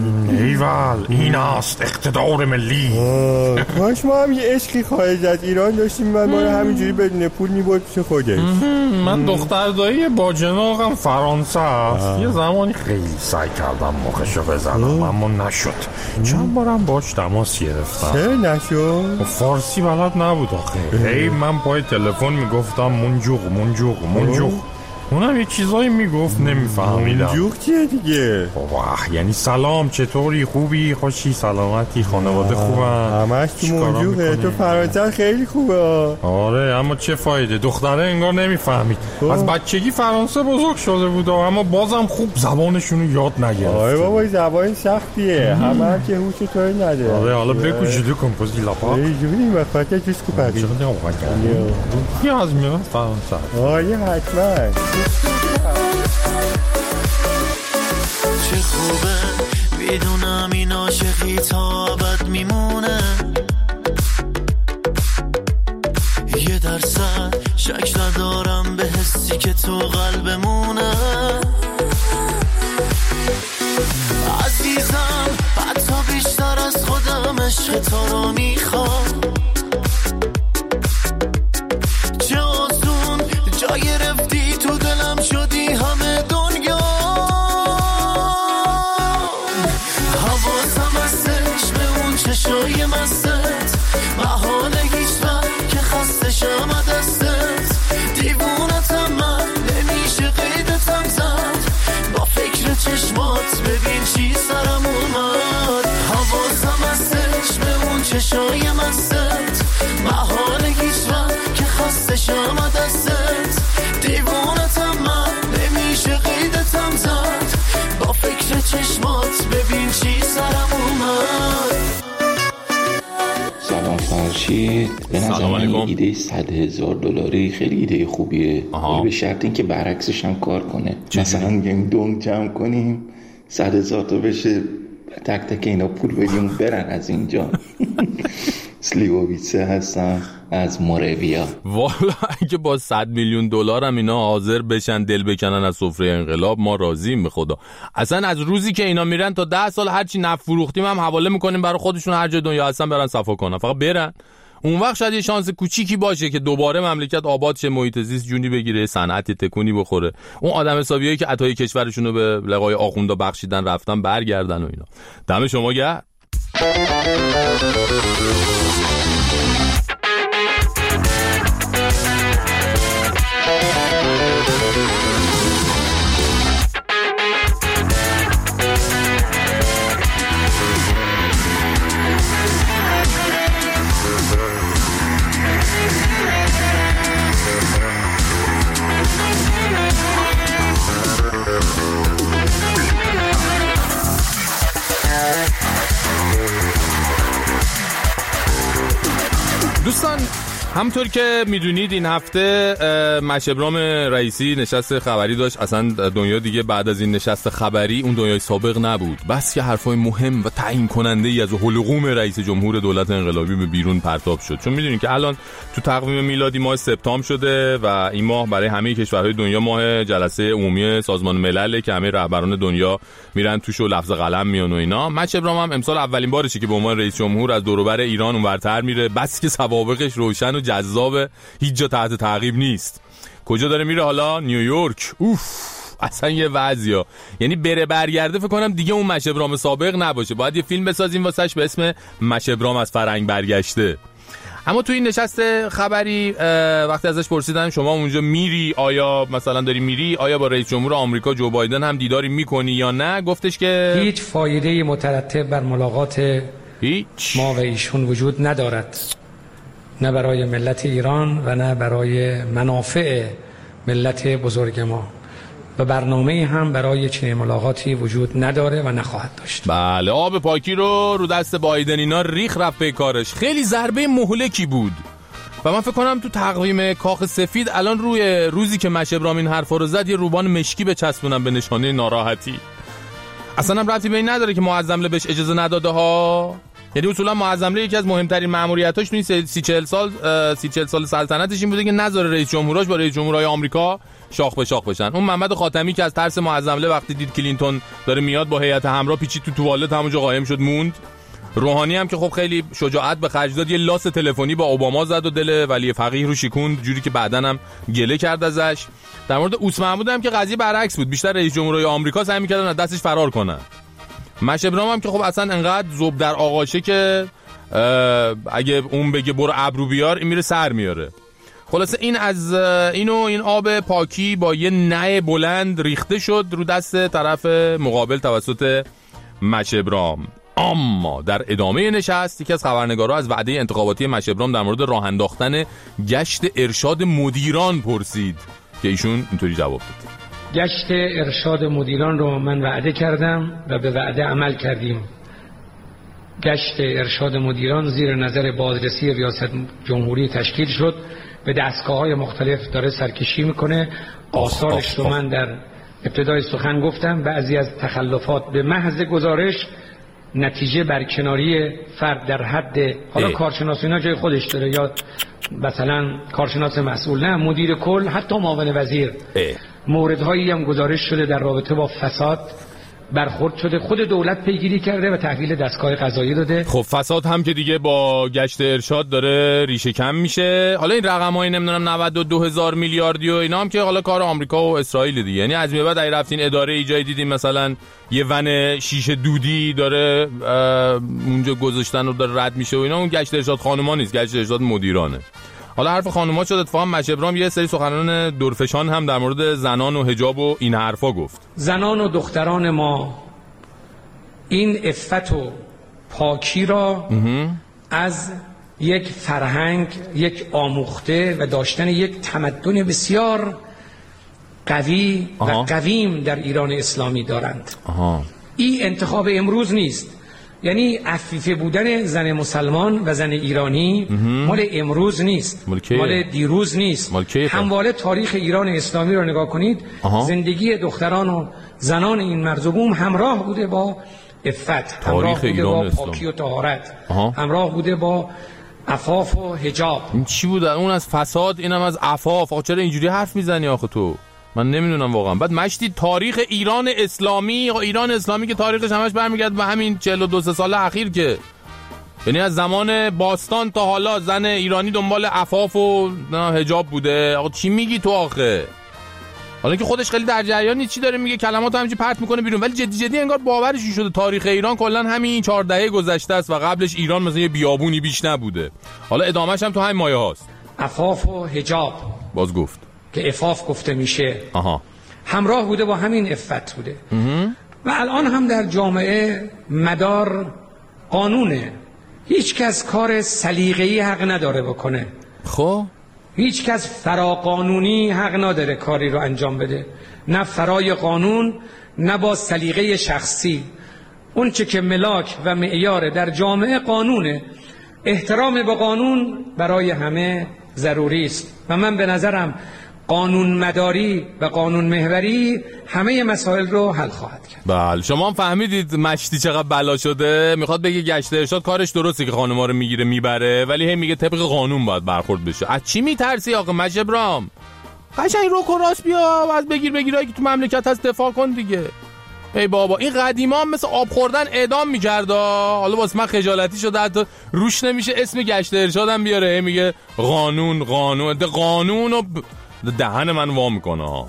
ایول این است اقتدار ملی. کاش ما هم یه عشقی خارج از ایران داشتیم من ما رو همینجوری بدون پول میبرد پیش خودش. من دختر دایی با جناقم فرانسه است. یه زمانی خیلی سعی کردم مخشو بزنم اما نشد. چند بارم باش تماس گرفتم. چرا نشد؟ فارسی بلد نبود آخه. هی من پای تلفن میگفتم منجوق منجوق منجوق. اونم یه چیزایی میگفت نمیفهمیدم. جوک چیه دیگه؟ واه یعنی سلام چطوری خوبی خوشی سلامتی خانواده خوبن همش تو منجوقه تو فرانسه خیلی خوبه. آره اما چه فایده دختره انگار نمیفهمید از بچگی فرانسه بزرگ شده بود اما بازم خوب زبانشونو یاد نگرفت. آره بابا زبان سختیه همه هم که هوش طوری نداره. آره حالا بگو جلو کن پوزی لاپا جوری وقتی چیز کو پاک یه از میاد فرانسه. آره حتما. چه خوبه میدونم این عاشقی تا ابد میمونه، یه درصد شک ندارم به حسی که تو قلبمونه. عزیزم حتی بیشتر از خودم عشق تو رو میخوام، چه آسون جا گرفتی تو دلم شدی همه دنیا. حواسم از چشم اون چشای مستت محاله هیچ وقت که خسته شم دستت، دیوونتم من نمیشه قیدتم زد، با فکر چشمات ببین چی سرم اومد. حواسم از چشم اون چشای مستت محاله هیچ وقت که خسته شم دستت، دیوونتم من نمیشه قیدتم زد، با فکر چشمات ببین چی سرم اومد. سلام فرشید، به نظر من ایده صد هزار دلاری خیلی ایده خوبیه، به شرط این که برعکسش هم کار کنه. مثلا میگیم دونگ جمع کنیم صد هزار تا بشه، تک تک اینا پول بدیم برن از اینجا. سلیوویچه هستم از مورویا. والا اگه با صد میلیون دلار هم اینا حاضر بشن دل بکنن از سفره انقلاب ما راضیم به خدا. اصلا از روزی که اینا میرن تا ده سال هرچی نفت فروختیم هم حواله میکنیم برای خودشون، هر جای دنیا هستن برن صفا کنن، فقط برن. اون وقت شاید یه شانس کوچیکی باشه که دوباره مملکت آباد شه، محیط زیست جونی بگیره، صنعت تکونی بخوره، اون آدم حسابیایی که عطای کشورشون رو به لقای آخوندا بخشیدن رفتن برگردن و اینا. دم شما گرم. دوستان همطور که میدونید این هفته مشهبرام رئیسی نشست خبری داشت. اصلا دنیا دیگه بعد از این نشست خبری اون دنیای سابق نبود، بس که حرفای مهم و تعیین کننده ای از حلقوم رئیس جمهور دولت انقلابی به بیرون پرتاب شد. چون میدونید که الان تو تقویم میلادی ماه سپتامبر شده و این ماه برای همه کشورهای دنیا ماه جلسه عمومی سازمان ملل که همه رهبران دنیا میرن توش و لفظ قلم میان و اینا. مشهبرام هم امسال اولین بارشه که به عنوان رئیس جمهور از دور و بر ایران اونورتر میره، بس که سوابقش روشن و جذابه، هیچ جا تحت تعقیب نیست. کجا داره میره حالا؟ نیویورک. اوف اصلا یه وضعیا، یعنی بره برگرده فکر کنم دیگه اون مشهبرام سابق نباشه. باید یه فیلم بسازیم واسش به اسم مشهبرام از فرنگ برگشته. اما تو این نشست خبری وقتی ازش پرسیدن شما اونجا میری، آیا مثلا داری میری، آیا با رئیس جمهور آمریکا جو بایدن هم دیداری میکنی یا نه، گفتش که هیچ فایده مترتب بر ملاقات هیچ ما و ایشون وجود ندارد، نه برای ملت ایران و نه برای منافع ملت بزرگ ما، و برنامه هم برای چنین ملاقاتی وجود نداره و نخواهد داشت. بله آب پاکی رو رو دست بایدن اینا ریخ رفت به کارش. خیلی ضربه مهلکی بود و من فکر کنم تو تقویم کاخ سفید الان روی روزی که مشهبرام این حرفا رو زد یه روبان مشکی بچسبونن به نشانه ناراحتی. اصلا هم ربطی به این نداره که معظمله بهش اجازه نداده ها. یعنی اصولا معظمله یکی از مهمترین ماموریتاش تو این سی چهل سال سی چهل سال سلطنتش این بوده که نذاره رئیس جمهوراش با رئیس جمهورهای آمریکا شاخ به شاخ بشن. اون محمد خاتمی که از ترس معظمله وقتی دید کلینتون داره میاد با هیئت همراه پیچید تو توالت همونجا قایم شد موند. روحانی هم که خب خیلی شجاعت به خرج داد، یه لاس تلفنی با اوباما زد و دل ولی فقیه رو شکوند، جوری که بعدن هم گله کرد ازش. در مورد اوس محمود هم که قضیه برعکس بود، بیشتر رئیس جمهورهای آمریکا سعی می‌کردن از دستش فرار کنن. مشهبرام هم که خب اصلا انقدر ذوب در آغاشه که اگه اون بگه برو ابرو بیار این میره سر میاره. خلاصه این از اینو این آب پاکی با یه نعل بلند ریخته شد رو دست طرف مقابل توسط مشبرام. اما در ادامه نشست یکی از خبرنگارا از وعده انتخاباتی مشبرام در مورد راه انداختن گشت ارشاد مدیران پرسید که ایشون اینطوری جواب داد: گشت ارشاد مدیران رو من وعده کردم و به وعده عمل کردیم. گشت ارشاد مدیران زیر نظر بازرسی ریاست جمهوری تشکیل شد، به دستگاه‌های مختلف داره سرکشی میکنه. آثارش رو من در ابتدای سخن گفتم. بعضی از تخلفات به محض گزارش نتیجه برکناری فرد در حد حالا کارشناس اینا جای خودش داره، یا مثلا کارشناس مسئول، نه مدیر کل، حتی معاون وزیر. موردهایی هم گزارش شده در رابطه با فساد برخورد شده، خود دولت پیگیری کرده و تحویل دستگاه قضایی داده. خب فساد هم که دیگه با گشت ارشاد داره ریشه کم میشه. حالا این رقمای نمیدونم نود و دو هزار میلیاردی و اینا هم که حالا کار آمریکا و اسرائیل دیگه، یعنی از بعد اگه رفتین اداره ایجای دیدین مثلا یه ون شیشه دودی داره اونجا گذاشتن و داره رد میشه و اینا، اون گشت ارشاد خانوما نیست، گشت ارشاد مدیرانه. حالا حرف خانوما شد، اتفاقا مشبرام یه سری سخنان درفشان هم در مورد زنان و حجاب و این حرفا گفت. زنان و دختران ما این عفت و پاکی را از یک فرهنگ، یک آموخته و داشتن یک تمدن بسیار قوی و قویم در ایران اسلامی دارند. آها. این انتخاب امروز نیست، یعنی عفیفه بودن زن مسلمان و زن ایرانی مال امروز نیست، ملکه. مال دیروز نیست. همواره تاریخ ایران اسلامی رو نگاه کنید. آها. زندگی دختران و زنان این مرزبوم همراه بوده با عفت، همراه بوده با پاکی و طهارت، همراه بوده با عفاف و حجاب. این چی بود؟ اون از فساد، اینم از عفاف. آخه چرا اینجوری حرف میزنی آخه تو؟ من نمیدونم واقعا. بعد مشتی تاریخ ایران اسلامی، ایران اسلامی که تاریخش همش برمیگرده به همین چهل و دو سال اخیر، که یعنی از زمان باستان تا حالا زن ایرانی دنبال عفاف و حجاب بوده. آقا چی میگی تو آخه؟ حالا که خودش خیلی در جریان نیست، چی داره میگه، کلماتو همینجوری پرت میکنه بیرون، ولی جدی جدی انگار باورش شده تاریخ ایران کلا همین چهار دهه گذشته است و قبلش ایران مثلا یه بیابونی بیش نبوده. حالا ادامهش هم تو همین مایه هاست. عفاف و حجاب باز گفت که عفاف گفته میشه. آها. همراه بوده با همین عفت بوده. و الان هم در جامعه مدار قانونه. هیچ کس کار سلیقه‌ای حق نداره بکنه. خب هیچ کس فراقانونی حق نداره کاری رو انجام بده، نه فرای قانون نه با سلیقه شخصی. اون چه که ملاک و معیار در جامعه قانونه. احترام به قانون برای همه ضروری است و من به نظرم قانون مداری و قانون محوری همه مسائل رو حل خواهد کرد. بله شما هم فهمیدید مشتی چقدر بلا شده. میخواد بگه گشت ارشاد کارش درسته که خانم‌ها رو میگیره میبره، ولی هم میگه طبق قانون باید برخورد بشه. از چی میترسی آقا مشبرام؟ قشنگ رو و راست بیا از بگیر بگیرایی که تو مملکت هست دفاع کن دیگه. ای بابا این قدیما هم مثل آب خوردن اعدام می‌کرد. حالا واسه من خجالتی شده حتی روش نمیشه اسم گشت ارشادم بیاره. میگه قانون قانون ده قانون و دهن من وا میکنه.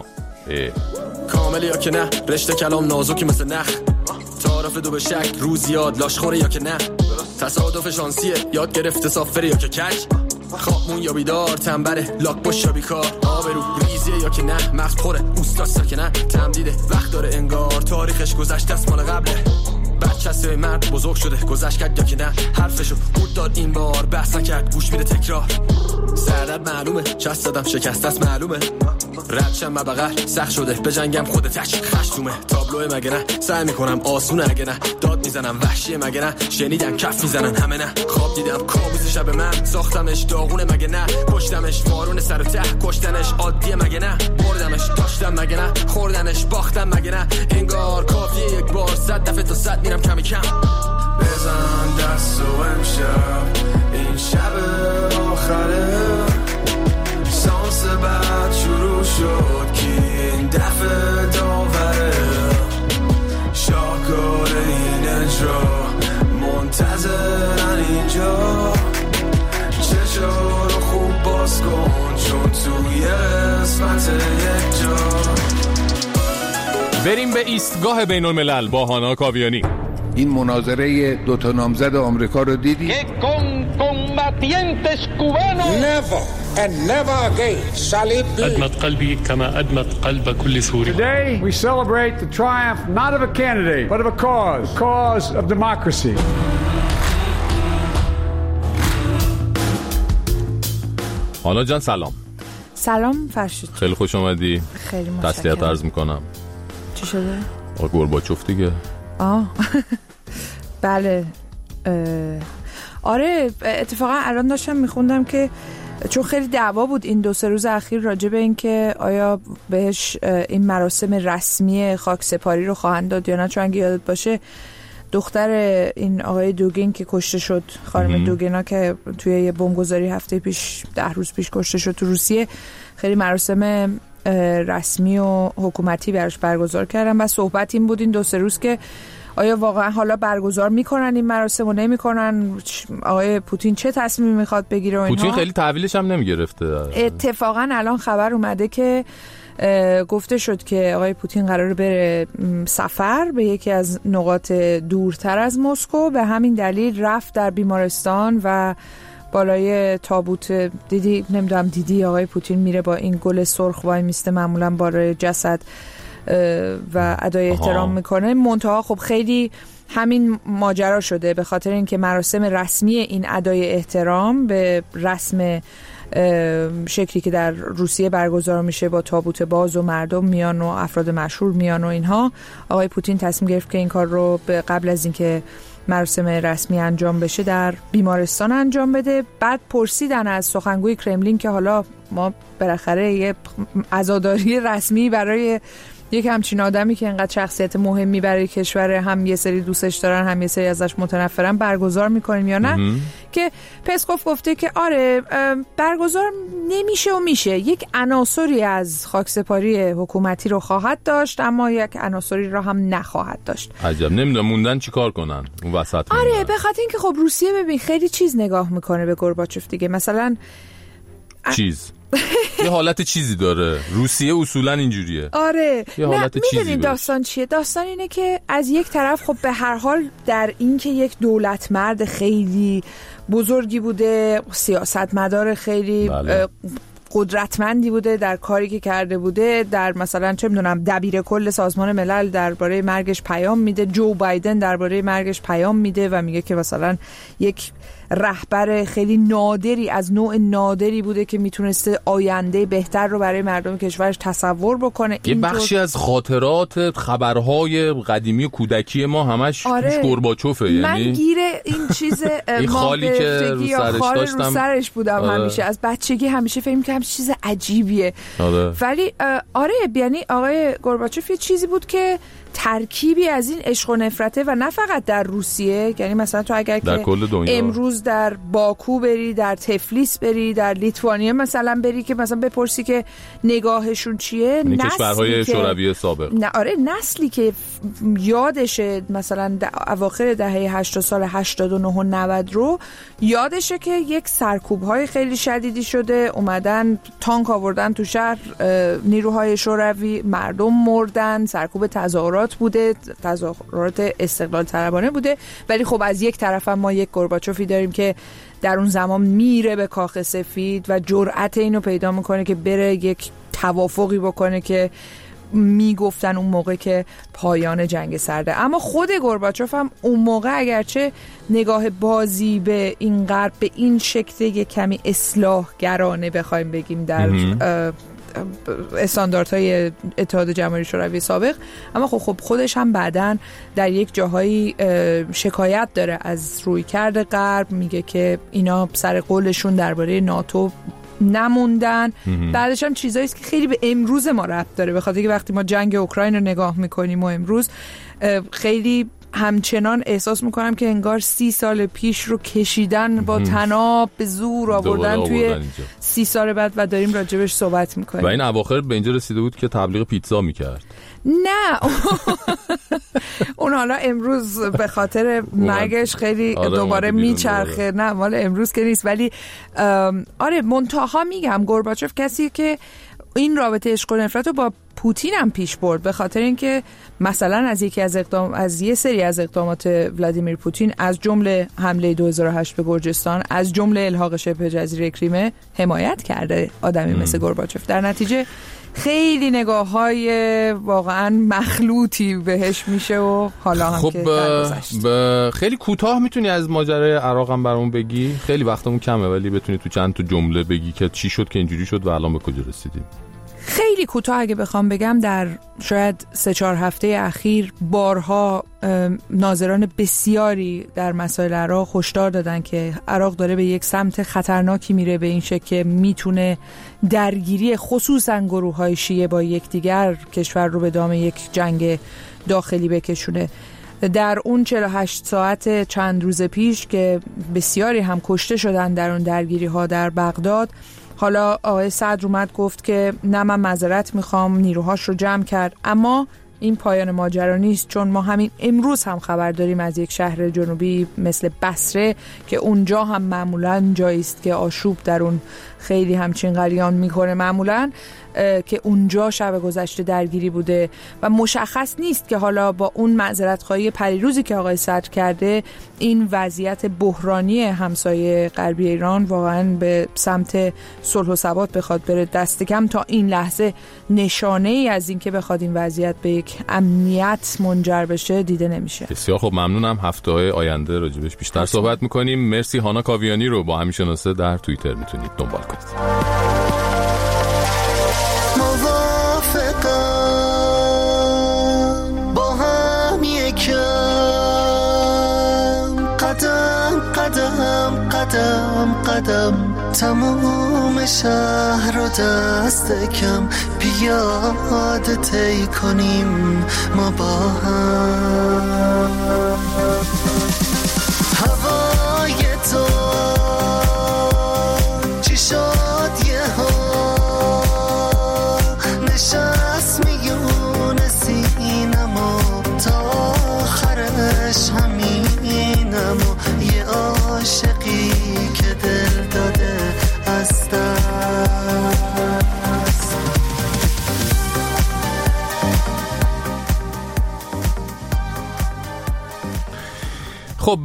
کامل یا که نه، رشته کلام نازکی مثل نخ، تعارف دو به شک، روز یاد لاشخوره یا که نه، تصادف شانسیه یاد گرفته سافره یا که کج، خوابمون یا بیدار تنبره لاک باش یا بیکار، آبرو ریزیه یا که نه، مغز پره اوستاستا که نه، تمدیده وقت داره انگار تاریخش گذشته است مال قبله، بچه‌سه مرد بزرگ شده گذشت کرد یا که نه، حرفشو بود داد این بار بحث نکرد گوش میده تکرار، سردرد معلومه چست دادم شکسته است معلومه، ردشم مبقر سخت شده به جنگم خود تک خشتومه، تابلوه مگه نه سعی میکنم آسونه اگه نه، داد میزنم وحشیه مگه نه، شنیدم کف میزنن همه نه، خواب دیدم کابوس شب من ساختمش داغونه مگه نه، کشتمش بارون سر و ته کشتنش عادیه مگه نه، بردمش داشتم مگه نه، خوردنش باختم مگه نه، انگار کافیه یک بار صد دفعه تا صد میرم کمی کم، بزن دست و امشب این شب آخره، سانس بعد شروع شد که این دفعه داوره، شاکار این اجرا منتظرن اینجا، چشا رو خوب باز کن چون توی قسمت یک جا. بریم به ایستگاه بین الملل با هانا کاویانی. این مناظره دو تا نامزد آمریکا رو دیدی؟ Never and never again shall it be. أدمت قلبي كما أدمت قلب كل سوري. Today we celebrate the triumph not of a candidate but of a cause, the cause of democracy. حالا جان سلام. سلام فرشید. خیلی خوش اومدی. خیلی متشکرم. تسلیت عرض میکنم. چی شده؟ آقا گورباچوف دیگه. آه. بله. آره اتفاقا الان داشتم میخوندم که چون خیلی دعوا بود این دو سه روز اخیر راجع به این که آیا بهش این مراسم رسمی خاکسپاری رو خواهند داد یا نه، چون اگه یادت باشه دختر این آقای دوگین که کشته شد، خانم دوگینا که توی یه بمبگذاری هفته پیش ده روز پیش کشته شد تو روسیه، خیلی مراسم رسمی و حکومتی براش برگزار کردن و صحبت این بود این دو سه روز که آیا واقعا حالا برگزار میکنن این مراسم و نمیکنن، آقای پوتین چه تصمیمی میخواد بگیره و اینها. پوتین خیلی تحویلش هم نمیگرفته. اتفاقا الان خبر اومده که گفته شد که آقای پوتین قراره بره سفر به یکی از نقاط دورتر از مسکو، به همین دلیل رفت در بیمارستان و بالای تابوت دیدی نمیدونم دیدی آقای پوتین میره با این گل سرخ وای میسته معمولا بالای جسد و ادای احترام میکنه. منتها خب خیلی همین ماجرا شده به خاطر اینکه مراسم رسمی این ادای احترام به رسم شکلی که در روسیه برگزار میشه با تابوت باز و مردم میان و افراد مشهور میان و اینها، آقای پوتین تصمیم گرفت که این کار رو قبل از اینکه مراسم رسمی انجام بشه در بیمارستان انجام بده. بعد پرسیدن از سخنگوی کرملین که حالا ما بالاخره یه عزاداری رسمی برای یک همچین آدمی که انقدر شخصیت مهمی برای کشور، هم یه سری دوستش دارن هم یه سری ازش متنفرن، برگزار میکنیم یا نه؟ که پسکوف گفته که آره برگزار نمیشه و میشه، یک عناصری از خاکسپاری حکومتی رو خواهد داشت اما یک عناصری رو هم نخواهد داشت. عجب، نمیدونم موندن چی کار کنن اون وسط. آره به خاطر اینکه خب روسیه ببین خیلی چیز نگاه میکنه به گورباچوف دیگه، مثلا چیز یه حالت چیزی داره روسیه اصولا اینجوریه. آره یه حالت چیزی داره. داستان چیه؟ داستان اینه که از یک طرف خب به هر حال در این که یک دولت مرد خیلی بزرگی بوده، سیاستمدار خیلی بله. قدرتمندی بوده در کاری که کرده بوده، در مثلا چه میدونم دبیر کل سازمان ملل درباره مرگش پیام میده، جو بایدن درباره مرگش پیام میده و میگه که مثلا یک رهبر خیلی نادری از نوع نادری بوده که میتونسته آینده بهتر رو برای مردم کشورش تصور بکنه. یه بخشی از خاطرات خبرهای قدیمی و کودکی ما همش آره. توش گورباچوفه. یعنی من گیر این چیز این خالی که رو سرش داشتم رو سرش بودم آره. همیشه از بچگی همیشه فکر می‌کردم چیز عجیبیه آره. ولی آره یعنی آقای گورباچوف یه چیزی بود که ترکیبی از این عشق و نفرته و نه فقط در روسیه، یعنی مثلا تو اگر که امروز در باکو بری، در تفلیس بری، در لیتوانیه مثلا بری که مثلا بپرسی که نگاهشون چیه، نسلی کشورهای شوروی سابق، نه آره نسلی که یادشه مثلا اواخر دهه هشتاد سال هشتاد و نه و نود رو یادشه که یک سرکوب‌های خیلی شدیدی شده، اومدن تانک آوردن تو شهر، نیروهای شوروی، مردم مردن، سرکوب تظاهرات بوده، تظاهرات استقلال طلبانه بوده. ولی خب از یک طرف هم ما یک گورباچوفی داریم که در اون زمان میره به کاخ سفید و جرأت اینو پیدا میکنه که بره یک توافقی بکنه که میگفتن اون موقع که پایان جنگ سرده. اما خود گورباچوف هم اون موقع اگرچه نگاه بازی به این غرب به این شکل یک کمی اصلاح گرانه بخوایم بگیم در استانداردهای اتحاد جماهیر شوروی سابق، اما خب خب خودش هم بعداً در یک جاهایی شکایت داره از رویکرد غرب، میگه که اینا سر قولشون درباره ناتو نموندن. بعدش هم چیزایی که خیلی به امروز ما ربط داره، به خاطر که وقتی ما جنگ اوکراین رو نگاه میکنیم و امروز خیلی همچنان احساس میکنم که انگار سی سال پیش رو کشیدن با طناب به زور آوردن توی سی سال بعد و داریم راجبش صحبت میکنیم. و این اواخر به اینجا رسیده بود که تبلیغ پیتزا میکرد. نه اون حالا امروز به خاطر مرگش خیلی دوباره میچرخه، نه مال امروز که نیست. ولی آره منتها میگم گورباچوف کسی که این رابطه عشق و نفرت رو با پوتین هم پیش برد، به خاطر اینکه مثلا از یکی از اقدام از یه سری از اقدامات ولادیمیر پوتین، از جمله حمله دو هزار و هشت به گرجستان، از جمله الحاق شبه جزیره کریمه حمایت کرده آدمی م. مثل گورباچف. در نتیجه خیلی نگاه‌های واقعا مخلوطی بهش میشه و حالا هم خب که درگذشت. ب... خیلی کوتاه میتونی از ماجرای عراق هم برامون بگی؟ خیلی وقتمون کمه ولی بتونی تو چند تا جمله بگی که چی شد که اینجوری شد و الان به کجا رسیدیم. خیلی کوتاه اگه بخوام بگم، در شاید سه چهار هفته اخیر بارها ناظران بسیاری در مسائل عراق هشدار دادن که عراق داره به یک سمت خطرناکی میره، به این شکل که میتونه درگیری خصوصا گروه‌های شیعه با یکدیگر کشور رو به دام یک جنگ داخلی بکشونه. در اون چهل و هشت ساعت چند روز پیش که بسیاری هم کشته شدن در اون درگیری ها در بغداد، حالا آقای صدر اومد گفت که نه من معذرت میخوام، نیروهاش رو جمع کرد، اما این پایان ماجرا نیست، چون ما همین امروز هم خبر داریم از یک شهر جنوبی مثل بصره که اونجا هم معمولاً جایی است که آشوب در اون خیلی همچین غلیان میکنه معمولاً، که اونجا شب گذشته درگیری بوده و مشخص نیست که حالا با اون معذرت‌خواهی پریروزی که آقای صدر کرده این وضعیت بحرانی همسایه غربی ایران واقعاً به سمت صلح و ثبات بخواد بره. دست کم تا این لحظه نشانه ای از این که بخواد این وضعیت به یک امنیت منجر بشه دیده نمیشه. بسیار خب، ممنونم. هفته‌های آینده راجبش بیشتر حسن. صحبت می‌کنیم. مرسی. هانا کاویانی رو با همین شناسه در توییتر میتونید دنبال کنید. با هم یکم قدم قدم قدم قدم تموم شهر رو دست کم پیاده طی کنیم ما با هم. هوای تو چی شد یه ها نشست میون سینما تا آخرش همینم و یه عاشقی که دل داده از دست. خب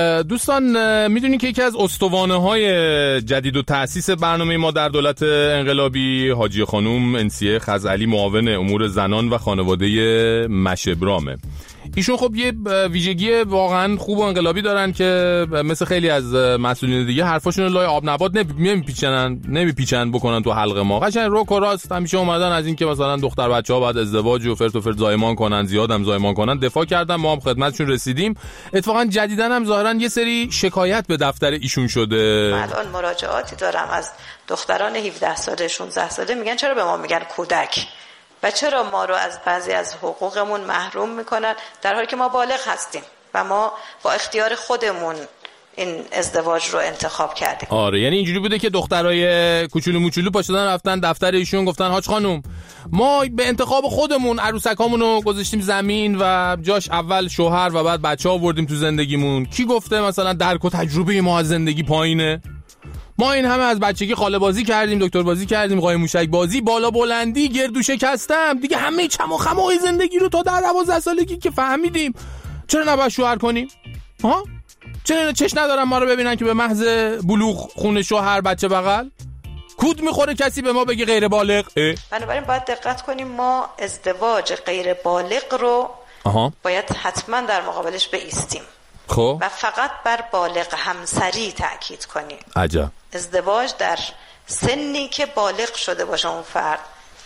دوستان، میدونی که یکی از استوانه‌های جدید و تأسیس برنامه ما در دولت انقلابی حاجی خانوم انسیه خزعلی، معاون امور زنان و خانواده مشبرامه. ایشون خب یه ویژگی واقعا خوب و انقلابی دارن که مثل خیلی از مسئولین دیگه حرفاشون رو لای آب نبات نمیپیچنن نمیپیچن بکنن تو حلقه ما. قشنگ روک و راست همیشه اومدن از این که مثلا دختر بچه‌ها باید ازدواج و فرت و فرت زایمان کنن، زیادم زایمان کنن دفاع کردن. ما هم خدمتشون رسیدیم. اتفاقا جدیدن هم ظاهرا یه سری شکایت به دفتر ایشون شده. من الان مراجعاتی دارم از دختران هفده ساله شانزده ساله، میگن چرا به ما میگن کودک و چرا ما رو از بعضی از حقوقمون محروم میکنن، در حالی که ما بالغ هستیم و ما با اختیار خودمون این ازدواج رو انتخاب کردیم. آره، یعنی اینجوری بوده که دخترای کوچولو موچولو پاشدن رفتن دفتر ایشون گفتن حاج خانم ما به انتخاب خودمون عروسکامون رو گذاشتیم زمین و جاش اول شوهر و بعد بچه آوردیم تو زندگیمون. کی گفته مثلا درک و تجربه ما از زندگی پایینه؟ ما این همه از بچگی خاله بازی کردیم، دکتر بازی کردیم، قایم موشک بازی، بالا بلندی، گردو شکستم دیگه، همه چم و خمای زندگی رو تا در دوازده سالگی که فهمیدیم. چرا نباید شوهر کنیم؟ ها؟ چرا چش ندارن ما رو ببینن که به محض بلوغ خون شوهر بچه بغل؟ کود میخوره کسی به ما بگه غیر بالغ؟ بنابراین باید دقت کنیم، ما ازدواج غیر بالغ رو آها. باید حتما در مقابلش بایستیم. خب و فقط بر بالغ همسری تأکید کنیم. عجب. ازدواج در سنی که بالغ شده باشه اون فرد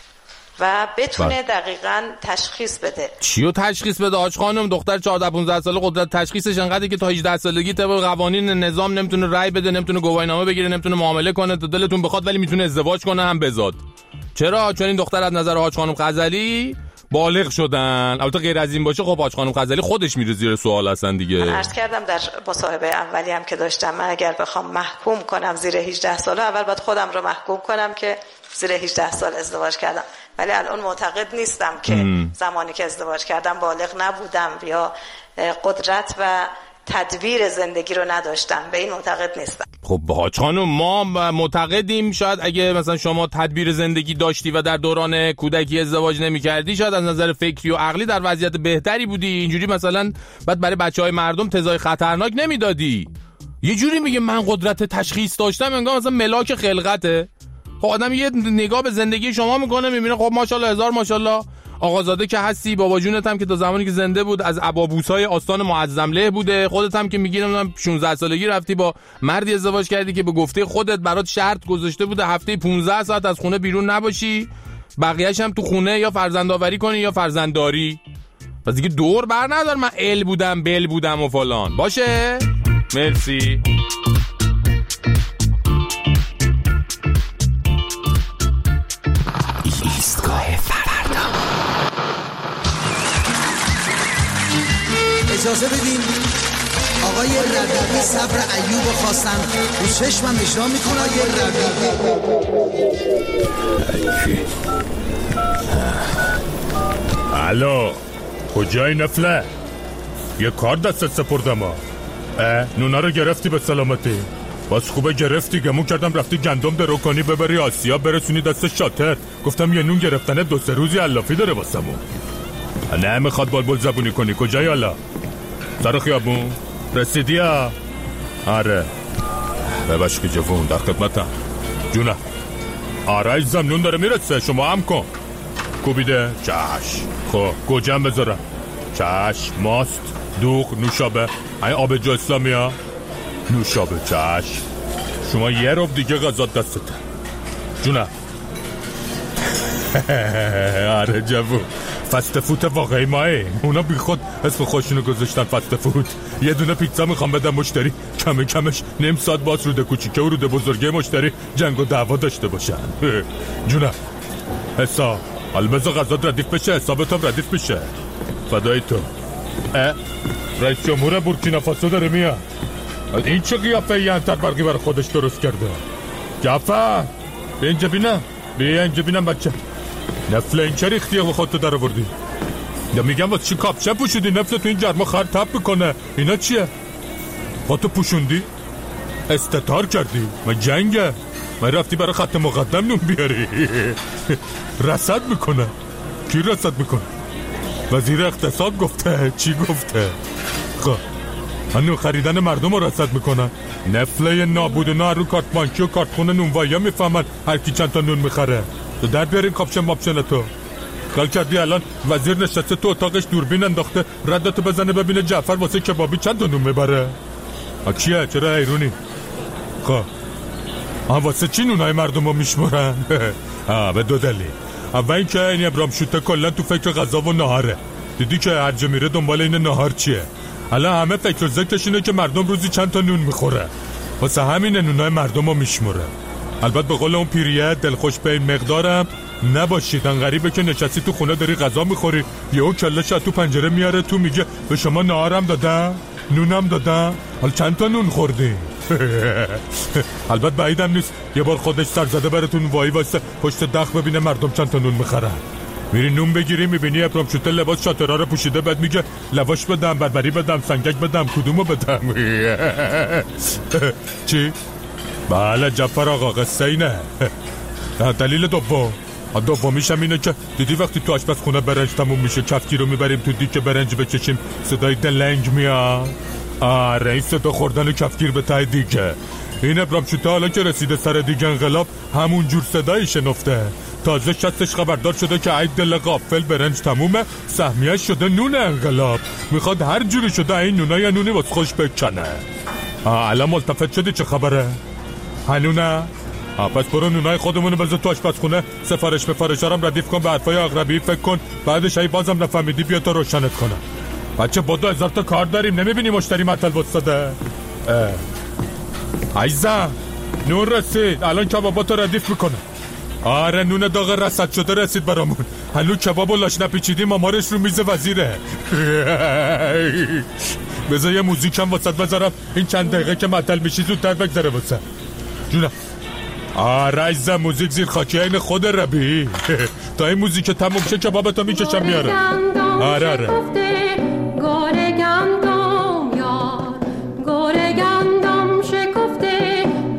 و بتونه دقیقاً تشخیص بده. چیو تشخیص بده آج خانم؟ دختر چهارده پانزده ساله قدرت تشخیصش انقدره که تا هجده سالگی طبق قوانین نظام نمیتونه رأی بده، نمیتونه گواهینامه بگیره، نمیتونه معامله کنه تا دلتون بخواد، ولی میتونه ازدواج کنه هم بزاد. چرا؟ چون این دختر از نظر حاج خانم غزالی بالغ شدن. البته غیر از این باشه خب حاج خانم غزالی خودش میره زیر سوال هستن دیگه. من عرض کردم در مصاحبه اولی هم که داشتم، من اگر بخوام محکوم کنم زیر هجده ساله، اول باید خودم رو محکوم کنم که زیر هجده سال ازدواج کردم، ولی الان معتقد نیستم که ام. زمانی که ازدواج کردم بالغ نبودم یا قدرت و تدبیر زندگی رو نداشتم. به این معتقد نیستم. خب حاج خانم ما معتقدیم شاید اگه مثلا شما تدبیر زندگی داشتی و در دوران کودکی ازدواج نمی‌کردی شاید از نظر فکری و عقلی در وضعیت بهتری بودی، اینجوری مثلا بعد برای بچهای مردم تزای خطرناک نمیدادی. یه جوری میگه من قدرت تشخیص داشتم انگار مثلا ملاک خلقته. خب آدم یه نگاه به زندگی شما میکنه میبینه خب ماشاءالله هزار ماشاءالله آقازاده که هستی، بابا جونت هم که تا زمانی که زنده بود از ابابوسای آستان معظمله بوده، خودت هم که میگی نمیدونم شانزده سالگی رفتی با مردی ازدواج کردی که به گفته خودت برات شرط گذاشته بوده هفته پانزده ساعت از خونه بیرون نباشی، بقیه‌اش هم تو خونه یا فرزندآوری کنی یا فرزندداری. پس دیگه دور بر ندار من ال بودم بل بودم و فلان. باشه مرسی. ایستگاه فردا. اجازه بدین آقای ربیعی صبر ایوب خواستن رو چشمم اجرا میکنه. آقای ربیعی الو کجای نفله؟ یه کار دستت سپردم ها. نونا رو گرفتی به سلامتی؟ باز خوبه گرفتی، گمون کردم رفتی گندم درو کنی ببری آسیا برسونی دست شاتر. گفتم یه نون گرفتنه دو سه روزی علافی داره واسمون. نه میخواد بلبل زبونی کنی. کجایی حالا؟ سر خیابون؟ رسیدی ها؟ آره بباش که جوون در خدمتم. جونه آره ایزم نون داره میرسه شما هم کن. کوبیده؟ چشم. خب گوجم بذارم. چشم. ماست دوغ نوشابه این آب جو اسلامی ها نوشابه. چشم. شما یه روب دیگه غذات دستته. جونه آره جوون فست فوت واقعی ماه اونا بی خود اسم خوشونو گذاشتن فست فوت. یه دونه پیتزا میخوام بدم مشتری کم کمش نیم ساعت باز روده کوچیکه و روده بزرگه مشتری جنگ و دعوا داشته باشن. جونه حساب حالا بذار غذات ردیف بشه حسابت هم ردیف بشه. فدای تو. اه رئیس جمهور بورکینافاسو داره میاد. این چه قیافه ای انتر برقی برای خودش درست کرده؟ جعفر به اینجا بینم بیا اینجا بینم بچه. نفل این چه ریختیه و خودتو در آوردی؟ یا میگم واسه چی کاپشن پوشیدی؟ نفل تو این جرما خر تپ میکنه. اینا چیه؟ خودتو پوشوندی؟ استتار کردی؟ من جنگه؟ من رفتی برای خط مقدم نون بیاری؟ رصد میکنه. کی رصد میکنه؟ وزیر اقتصاد گفته. چی گفته؟ خب هنو خریدن مردم رو رصد میکنن. نفله نابود و نه رو کارت بانکی و کارت خونه نونوایی ها میفهمن هر کی چند تا نون میخره. تو در بیارین کاپشن ماپشن تو. خیال کردی الان وزیر نشسته تو اتاقش دوربین انداخته ردتو بزنه ببینه جعفر واسه کبابی چند تا نون میبره؟ کیه؟ چرا حیرونی؟ خب آه واسه چی نونای مردم رو میشمورن؟ آه به دو دلیل. اول این که این ابرام شوته کلن تو فکر غذا و نهاره. دیدی که هر جا میره دنبال این نهار چیه؟ الان همه فکر ذکرش اینه که مردم روزی چند تا نون میخوره. واسه همین نونای مردم رو میشموره. البته به قول اون پیریه دلخوش به این مقدارم نباشید. ان غریبه که نشستی تو خونه داری غذا میخوری یهو کله‌ش از تو پنجره میاره تو میگه به شما نهارم دادم نونم دادم حالا چند تا نون خوردی؟ البته بعیدم نیست یه بار خودش سر زده براتون وای واسه پشت دخ ببینه مردم چند تا نون میخرن. میری نون بگیری میبینی ابرام شوته لباس شاترها رو پوشیده بعد میگه لواش بدم بربری بدم سنگک بدم کدومو بدم؟ چی؟ بله جعفر آقا قصه اینه. دلیل دوم دومیش هم اینه که دیدی وقتی تو آشپزخونه برنج تموم میشه کفکی رو میبریم تو دیگه برنج بچشیم صدای دلنگ میاد. آره این صدا خوردن کفگیر به ته دیگه. این ابرام شوته حالا که رسیده سر دیگه انقلاب همون جور صدایی شنفته. تازه شستش خبردار شده که عید دل غافل برنج تمومه سهمیه شده نون انقلاب. میخواد هر جوری شده این نونه یا نونی واسه خوش بکنه. الان ملتفت شدی چه خبره؟ هنونه؟ پس برو نونای خودمونو بذار تو آشپزخونه سفارش بفارشارم ردیف کن به حرفای اقربی فکر کن بعدش ای بازم نفهمیدی بیا تا روشنت کنم. بچه با دو هزار تا کار داریم نمیبینی مشتری مطل بستده؟ عیزم نون رسید الان کباباتو ردیف میکنه. آره نون داغ رصد شده رسید برامون. هنو کباب و لاش نپیچیدیم مامارش رو میز وزیره. بذار یه موزیکم واسط بذارم این چند دقیقه که معطل میشی زودتر بگذره واسه جونم. آره عزیزم موزیک زیر خاکی این خود ربی. تا این موزیک تموم شه کبابتو میکشم میاره. آره آره گوره گندم یار گوره گندم شکفته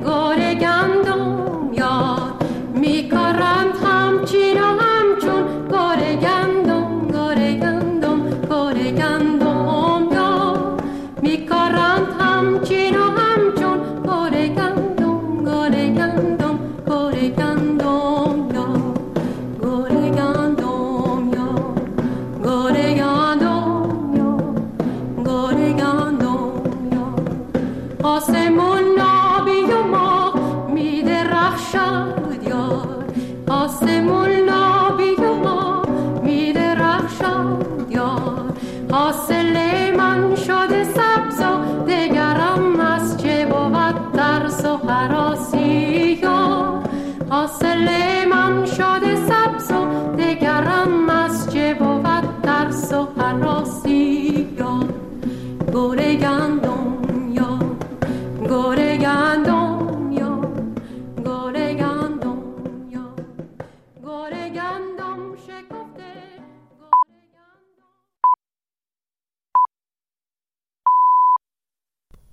همچین و همچون گل گندم گل گندم گل گندم یا گل گندم یا گل گندم یا گل گندم یا آسمون